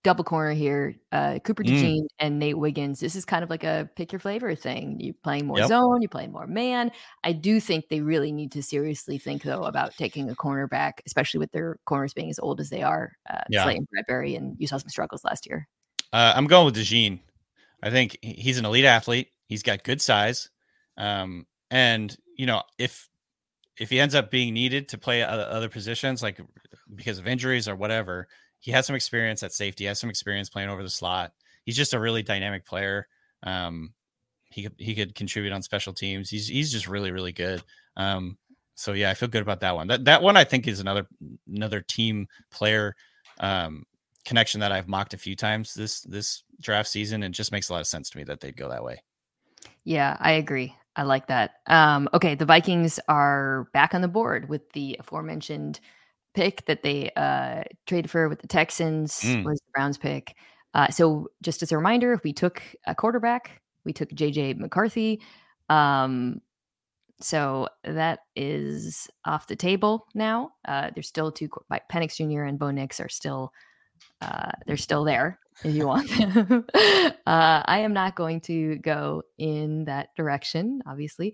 double corner here. Uh, Cooper Mm. DeJean and Nate Wiggins. This is kind of like a pick your flavor thing. You're playing more Yep. zone, you're playing more man. I do think they really need to seriously think, though, about taking a cornerback, especially with their corners being as old as they are. Uh, Yeah. Slay and Bradbury, and you saw some struggles last year. Uh, I'm going with DeJean. I think he's an elite athlete. He's got good size. Um, and, you know, if if he ends up being needed to play other positions, like because of injuries or whatever, he has some experience at safety, has some experience playing over the slot. He's just a really dynamic player. Um, he could, he could contribute on special teams. He's he's just really, really good. Um, so yeah, I feel good about that one. That that one I think is another another team player um, connection that I've mocked a few times this this draft season, and just makes a lot of sense to me that they'd go that way. Yeah, I agree. I like that. Um, okay, the Vikings are back on the board with the aforementioned pick that they uh, traded for with the Texans, Mm. was the Browns pick. Uh, so just as a reminder, we took a quarterback. We took J J McCarthy. Um, so that is off the table now. Uh, there's still two, like Penix Junior and Bo Nix are still, uh, they're still there if you want them. uh, I am not going to go in that direction, obviously.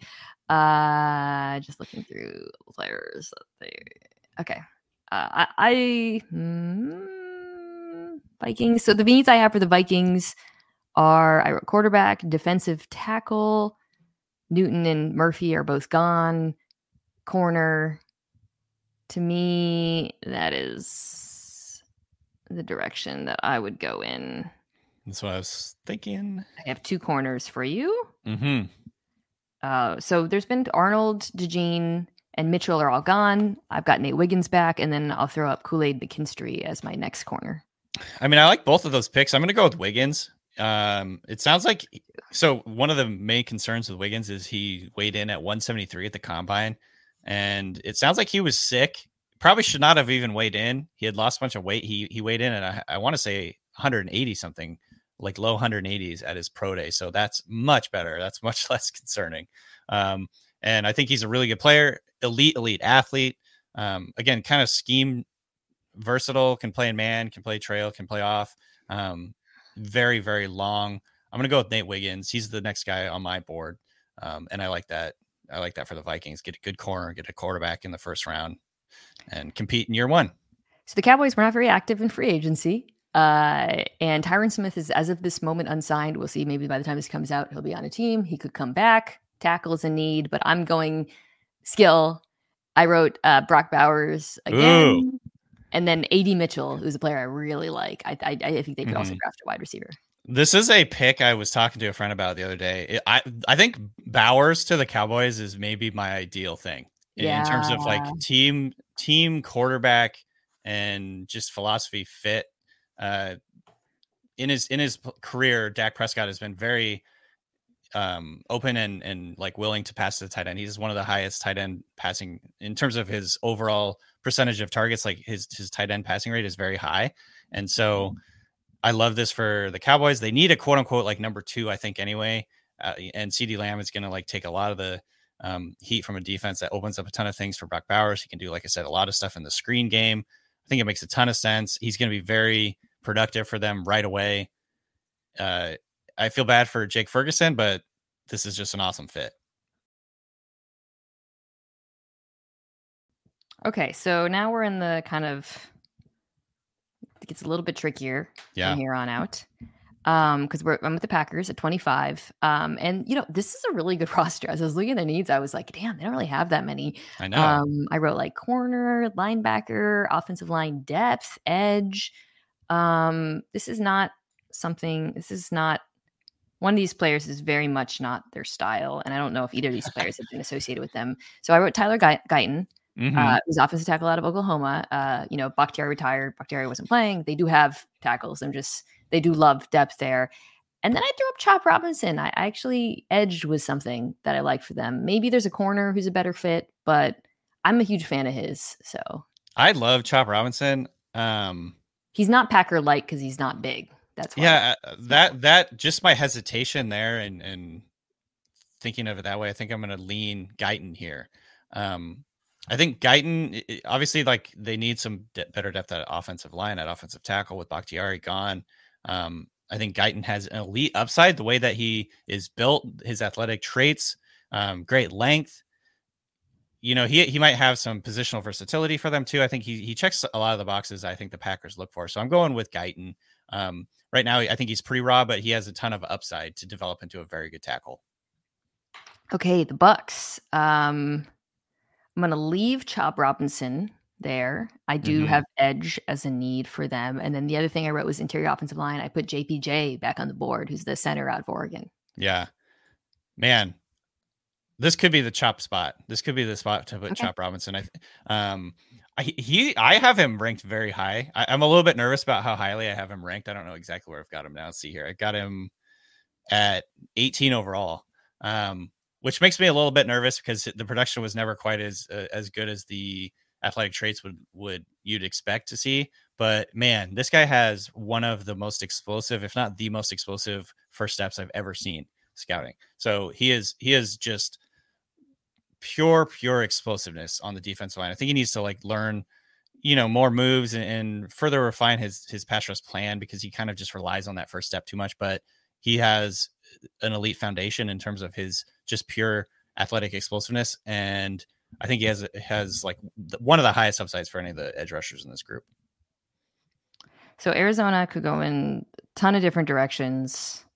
Uh, just looking through players. Okay. Uh, I, I mm, Vikings. So the needs I have for the Vikings are I wrote quarterback, defensive tackle. Newton and Murphy are both gone. Corner. To me, that is the direction that I would go in. That's what I was thinking. I have two corners for you. Mm-hmm. Uh, so there's been Arnold, DeJean, and Mitchell are all gone. I've got Nate Wiggins back, and then I'll throw up Kool-Aid McKinstry as my next corner. I mean, I like both of those picks. I'm going to go with Wiggins. Um, it sounds like so. One of the main concerns with Wiggins is he weighed in at one seventy-three at the combine, and it sounds like he was sick. Probably should not have even weighed in. He had lost a bunch of weight. He he weighed in at I, I want to say one eighty something, like low one eighties at his pro day. So that's much better. That's much less concerning. Um, and I think he's a really good player, elite elite athlete. Um, again, kind of scheme versatile. Can play in man, can play trail, can play off. Um, very, very long. I'm going to go with Nate Wiggins. He's the next guy on my board. Um, and I like that. I like that for the Vikings. Get a good corner, get a quarterback in the first round and compete in year one. So the Cowboys were not very active in free agency. Uh, and Tyron Smith is, as of this moment, unsigned. We'll see. Maybe by the time this comes out, he'll be on a team. He could come back. Tackles a need, but I'm going skill. I wrote uh, Brock Bowers again. Ooh. And then A D Mitchell, who's a player I really like. I I, I think they could mm-hmm. also draft a wide receiver. This is a pick I was talking to a friend about the other day. It, I I think Bowers to the Cowboys is maybe my ideal thing in, yeah. in terms of like team team quarterback and just philosophy fit. Uh, in his in his career, Dak Prescott has been very um, open and and like willing to pass to the tight end. He's one of the highest tight end passing in terms of his overall percentage of targets. Like his his tight end passing rate is very high, and so I love this for the Cowboys. They need a quote unquote like number two, I think, anyway. Uh, and CeeDee Lamb is going to like take a lot of the um, heat from a defense that opens up a ton of things for Brock Bowers. He can do, like I said, a lot of stuff in the screen game. I think it makes a ton of sense. He's going to be very productive for them right away. Uh, I feel bad for Jake Ferguson, but this is just an awesome fit. Okay, so now we're in the kind of, it gets a little bit trickier yeah. from here on out. Um, because we're I'm with the Packers at twenty-five. Um, and you know, this is a really good roster. As I was looking at their needs, I was like, damn, they don't really have that many. I know. Um, I wrote like corner, linebacker, offensive line depth, edge. Um, this is not something, this is not one of these players is very much not their style. And I don't know if either of these players have been associated with them. So I wrote Tyler Gu- Guyton. Mm-hmm. Uh, who's offensive tackle out of Oklahoma. Uh, you know, Bakhtiari retired. Bakhtiari wasn't playing. They do have tackles. I'm just, they do love depth there. And then I threw up Chop Robinson. I, I actually edged with something that I like for them. Maybe there's a corner who's a better fit, but I'm a huge fan of his. So I love Chop Robinson. Um, he's not Packer like because he's not big. That's why. Yeah, that that just my hesitation there and and thinking of it that way. I think I'm going to lean Guyton here. Um, I think Guyton, obviously, like they need some de- better depth at offensive line, at offensive tackle with Bakhtiari gone. Um, I think Guyton has an elite upside, the way that he is built, his athletic traits, um, great length. You know, he he might have some positional versatility for them too. I think he he checks a lot of the boxes I think the Packers look for. So I'm going with Guyton. Um, right now, I think he's pretty raw, but he has a ton of upside to develop into a very good tackle. Okay, the Bucks. Um, I'm going to leave Chop Robinson there. I do Mm-hmm. have edge as a need for them. And then the other thing I wrote was interior offensive line. I put J P J back on the board, who's the center out of Oregon. Yeah, man, this could be the Chop spot. This could be the spot to put Okay. Chop Robinson. I, um, I, he, I have him ranked very high. I, I'm a little bit nervous about how highly I have him ranked. I don't know exactly where I've got him now. Let's see here. I got him at eighteen overall, um, which makes me a little bit nervous because the production was never quite as uh, as good as the athletic traits would would you'd expect to see. But man, this guy has one of the most explosive, if not the most explosive, first steps I've ever seen scouting. So he is he is just pure pure explosiveness on the defensive line. I think he needs to like learn, you know, more moves and, and further refine his his pass rush plan, because he kind of just relies on that first step too much. But he has an elite foundation in terms of his just pure athletic explosiveness, and I think he has has like one of the highest upsides for any of the edge rushers in this group. So Arizona could go in a ton of different directions.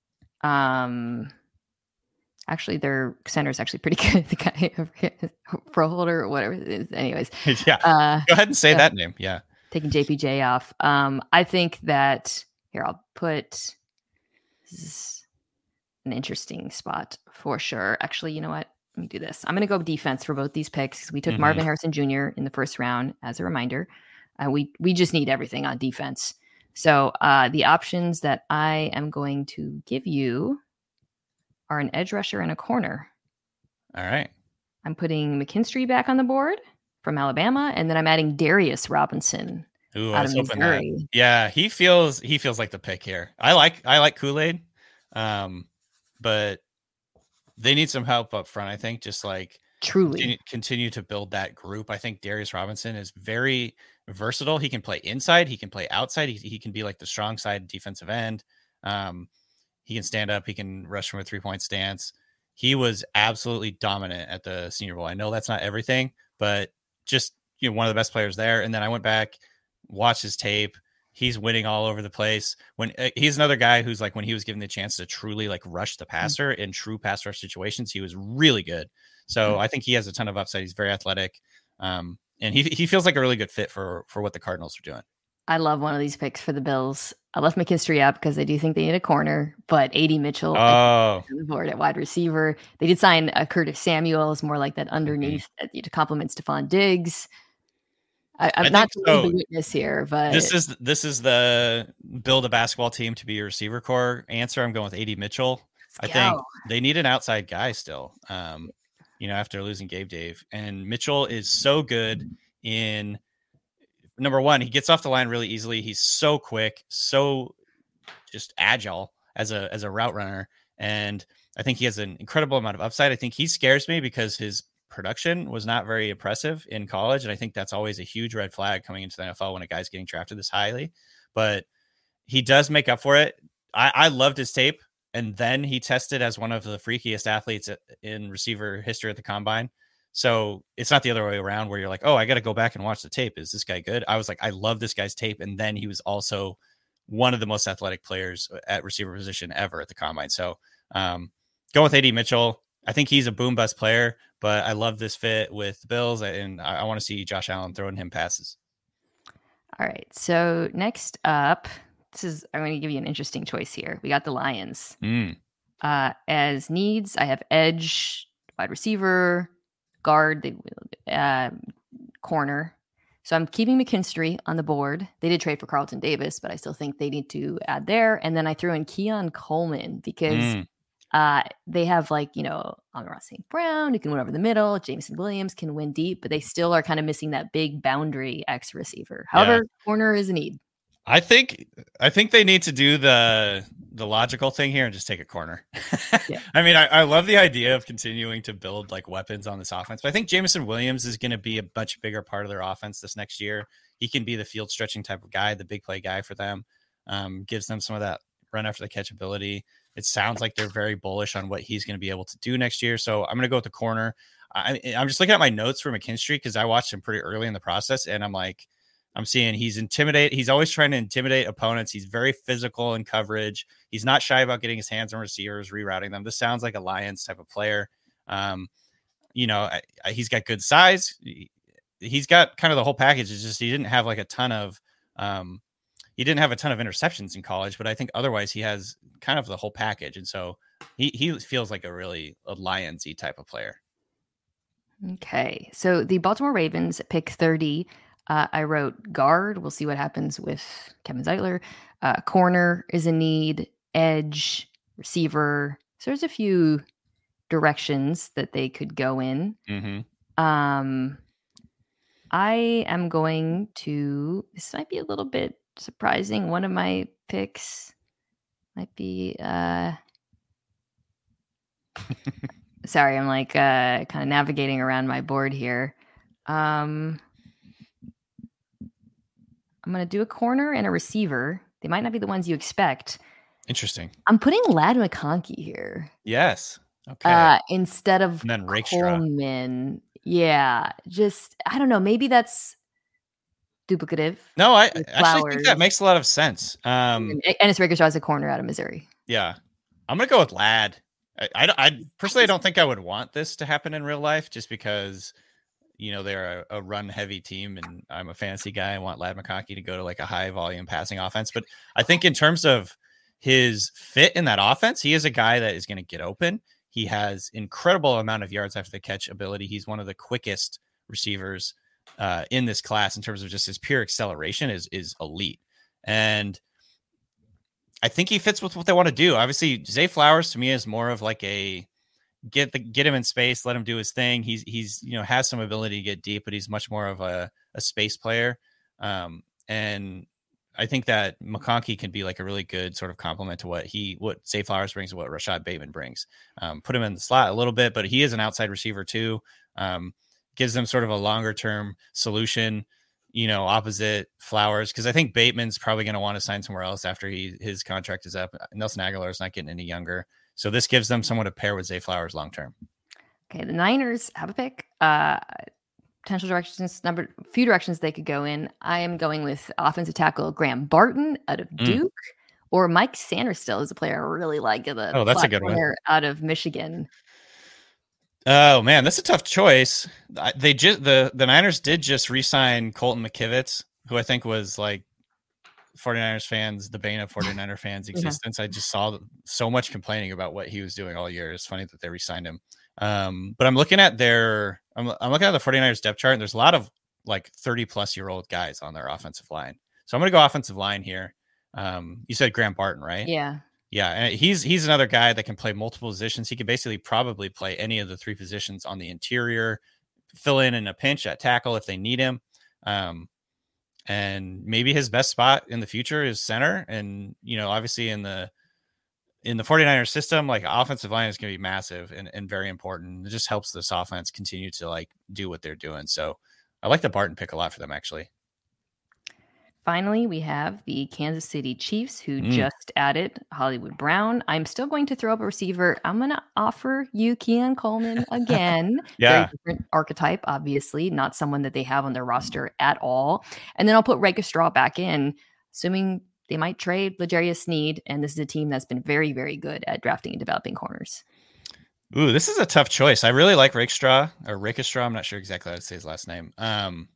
Um, actually, their center is actually pretty good. The guy, Pro Holder or whatever it is. Anyways, yeah. Uh, go ahead and say uh, that name. Yeah, taking J P J off. Um, I think that here I'll put. This is an interesting spot for sure. Actually, you know what? Let me do this. I'm going to go defense for both these picks. We took mm-hmm. Marvin Harrison Junior in the first round as a reminder. Uh, we we just need everything on defense. So uh, the options that I am going to give you are an edge rusher and a corner. All right. I'm putting McKinstry back on the board from Alabama, and then I'm adding Darius Robinson. Ooh, out I was of hoping Missouri. That. Yeah, he feels he feels like the pick here. I like I like Kool-Aid, um, but they need some help up front. I think just like truly continue, continue to build that group. I think Darius Robinson is very versatile. He can play inside. He can play outside. He, he can be like the strong side defensive end. Um, he can stand up. He can rush from a three point stance. He was absolutely dominant at the Senior Bowl. I know that's not everything, but just, you know, one of the best players there. And then I went back, watched his tape. He's winning all over the place. When uh, he's another guy who's like, when he was given the chance to truly like rush the passer in true pass rush situations, he was really good. So mm-hmm. I think he has a ton of upside. He's very athletic. Um, and he he feels like a really good fit for, for what the Cardinals are doing. I love one of these picks for the Bills. I left McKinstry up because I do think they need a corner, but A D Mitchell oh. on the board at wide receiver. They did sign a Curtis Samuel as more like that underneath mm-hmm. to complement Stephon Diggs. I, I'm I not so. the witness here, but this is this is the build a basketball team to be your receiver core answer. I'm going with A D Mitchell. Let's I go. think they need an outside guy still. Um, you know, after losing Gabe Dave, and Mitchell is so good in number one. He gets off the line really easily. He's so quick, so just agile as a as a route runner, and I think he has an incredible amount of upside. I think he scares me because his production was not very impressive in college, and I think that's always a huge red flag coming into the N F L when a guy's getting drafted this highly. But he does make up for it. I, I loved his tape, and then he tested as one of the freakiest athletes in receiver history at the combine. So it's not the other way around where you're like, oh, I got to go back and watch the tape. Is this guy good? I was like, I love this guy's tape, and then he was also one of the most athletic players at receiver position ever at the combine. So um, going with A D Mitchell. I think he's a boom bust player, but I love this fit with the Bills, and I, I want to see Josh Allen throwing him passes. All right. So next up, this is I'm going to give you an interesting choice here. We got the Lions. Mm. Uh, as needs, I have edge, wide receiver, guard, the uh, corner. So I'm keeping McKinstry on the board. They did trade for Carlton Davis, but I still think they need to add there. And then I threw in Keon Coleman because mm. Uh, they have like, you know, Amon-Ra Saint Brown, who can win over the middle. Jameson Williams can win deep, but they still are kind of missing that big boundary X receiver. However, yeah. corner is a need. I think I think they need to do the the logical thing here and just take a corner. Yeah. I mean, I, I love the idea of continuing to build like weapons on this offense, but I think Jameson Williams is going to be a much bigger part of their offense this next year. He can be the field stretching type of guy, the big play guy for them. Um, gives them some of that run after the catch ability. It sounds like they're very bullish on what he's going to be able to do next year. So I'm going to go with the corner. I, I'm just looking at my notes for McKinstry because I watched him pretty early in the process, and I'm like, I'm seeing he's intimidate. He's always trying to intimidate opponents. He's very physical in coverage. He's not shy about getting his hands on receivers, rerouting them. This sounds like a Lions type of player. Um, you know, I, I, he's got good size. He, he's got kind of the whole package. It's just he didn't have like a ton of um, he didn't have a ton of interceptions in college, but I think otherwise he has kind of the whole package, and so he he feels like a really a Lions-y type of player. Okay, so the Baltimore Ravens at pick thirty. Uh, I wrote guard. We'll see what happens with Kevin Zeitler. Uh, corner is a need. Edge, receiver. So there's a few directions that they could go in. Mm-hmm. Um, I am going to. This might be a little bit surprising. One of my picks might be. Uh, sorry, I'm like uh, kind of navigating around my board here. Um. I'm going to do a corner and a receiver. They might not be the ones you expect. Interesting. I'm putting Ladd McConkey here. Yes. Okay. Uh, instead of and then Coleman. Yeah. Just, I don't know. Maybe that's duplicative. No, I actually think that makes a lot of sense. Um, and, and it's Rakestraw as a corner out of Missouri. Yeah. I'm going to go with Ladd. I, I, I personally I don't think I would want this to happen in real life just because – you know, they're a, a run heavy team and I'm a fantasy guy. I want Ladd McConkey to go to like a high volume passing offense. But I think in terms of his fit in that offense, he is a guy that is going to get open. He has incredible amount of yards after the catch ability. He's one of the quickest receivers uh, in this class in terms of just his pure acceleration is, is elite. And I think he fits with what they want to do. Obviously, Zay Flowers to me is more of like a, get the get him in space, let him do his thing. He's he's you know has some ability to get deep, but he's much more of a, a space player. Um, and I think that McConkey can be like a really good sort of complement to what he what Zay Flowers brings and what Rashad Bateman brings. Um, put him in the slot a little bit, but he is an outside receiver too. Um, gives them sort of a longer term solution, you know, opposite Flowers, because I think Bateman's probably going to want to sign somewhere else after he his contract is up. Nelson Aguilar is not getting any younger. So this gives them someone to pair with Zay Flowers long term. Okay, the Niners have a pick. Uh, potential directions, number few directions they could go in. I am going with offensive tackle Graham Barton out of Duke, mm. or Mike Sanderstill is a player I really like. The oh, that's a good one. Out of Michigan. Oh man, that's a tough choice. They just the the Niners did just re-sign Colton McKivitz, who I think was like forty-niners fans, the bane of forty-niner fans existence. Yeah. I just saw so much complaining about what he was doing all year. It's funny that they re-signed him. Um, but I'm looking at their, I'm, I'm looking at the forty-niners depth chart, and there's a lot of like thirty plus year old guys on their offensive line. So I'm going to go offensive line here. Um, you said Graham Barton, right? Yeah. Yeah. And he's, he's another guy that can play multiple positions. He could basically probably play any of the three positions on the interior, fill in in a pinch at tackle if they need him. Um, And maybe his best spot in the future is center. And, you know, obviously in the in the forty-niners system, like offensive line is going to be massive and, and very important. It just helps this offense continue to like do what they're doing. So I like the Barton pick a lot for them, actually. Finally, we have the Kansas City Chiefs, who Mm. just added Hollywood Brown. I'm still going to throw up a receiver. I'm going to offer you Keon Coleman again. Yeah. Very different archetype, obviously, not someone that they have on their roster at all. And then I'll put Rakestraw Straw back in, assuming they might trade L'Jarius Sneed. And this is a team that's been very, very good at drafting and developing corners. Ooh, this is a tough choice. I really like Rakestraw or Rakestraw. I'm not sure exactly how to say his last name. Um,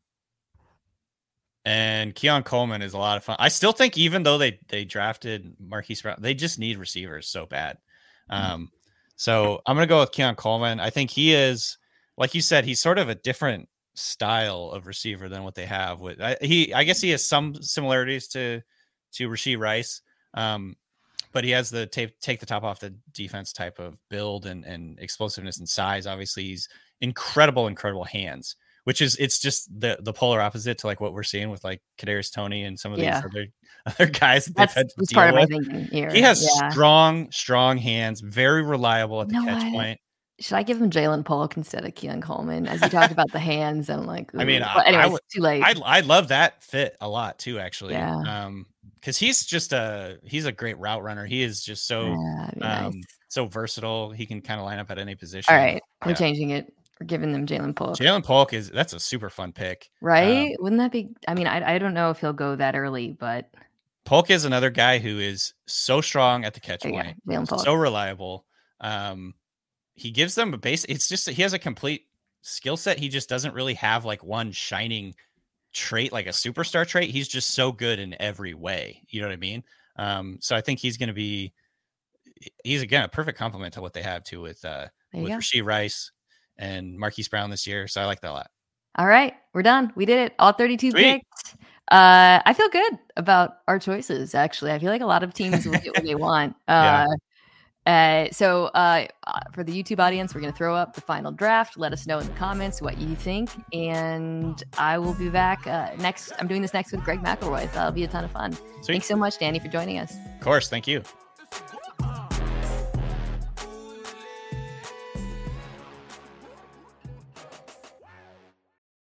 And Keon Coleman is a lot of fun. I still think even though they they drafted Marquise Brown, they just need receivers so bad. Um, mm-hmm. So I'm going to go with Keon Coleman. I think he is, like you said, he's sort of a different style of receiver than what they have. With I, he, I guess he has some similarities to to Rashee Rice, um, but he has the take take the top off the defense type of build and and explosiveness and size. Obviously, he's incredible, incredible hands, which is it's just the the polar opposite to like what we're seeing with like Kadarius Toney and some of Yeah. these other other guys that That's they've had to was deal part of my with. thinking here. He has Yeah. strong, strong hands, very reliable at the You know catch what? point. Should I give him Jalen Polk instead of Keon Coleman? As you talked about the hands, I'm like, I mean, ooh. I, But I anyways, would, too late. I I love that fit a lot too, actually. Yeah. Um, because he's just a he's a great route runner. He is just so Yeah, that'd be um nice. so versatile. He can kind of line up at any position. All right, we're Yeah. changing it. We're giving them Jalen Polk. Jalen Polk is that's a super fun pick. Um, Right? Wouldn't that be? I mean, I I don't know if he'll go that early, but Polk is another guy who is so strong at the catch there you go, point, Jalen Polk. so reliable. Um, he gives them a base. It's just that he has a complete skill set. He just doesn't really have like one shining trait, like a superstar trait. He's just so good in every way. You know what I mean? Um, so I think he's going to be. He's again a perfect complement to what they have too with uh There you with go. Rashee Rice and Marquise Brown this year. So I like that a lot. All right, we're done. We did it. All thirty-two Sweet. picks. Uh, I feel good about our choices. Actually, I feel like a lot of teams will get what they want. Yeah. Uh, uh, so uh, uh, for the YouTube audience, we're going to throw up the final draft. Let us know in the comments what you think, and I will be back uh, next. I'm doing this next with Greg McElroy. So that'll be a ton of fun. Sweet. Thanks so much, Danny, for joining us. Of course. Thank you.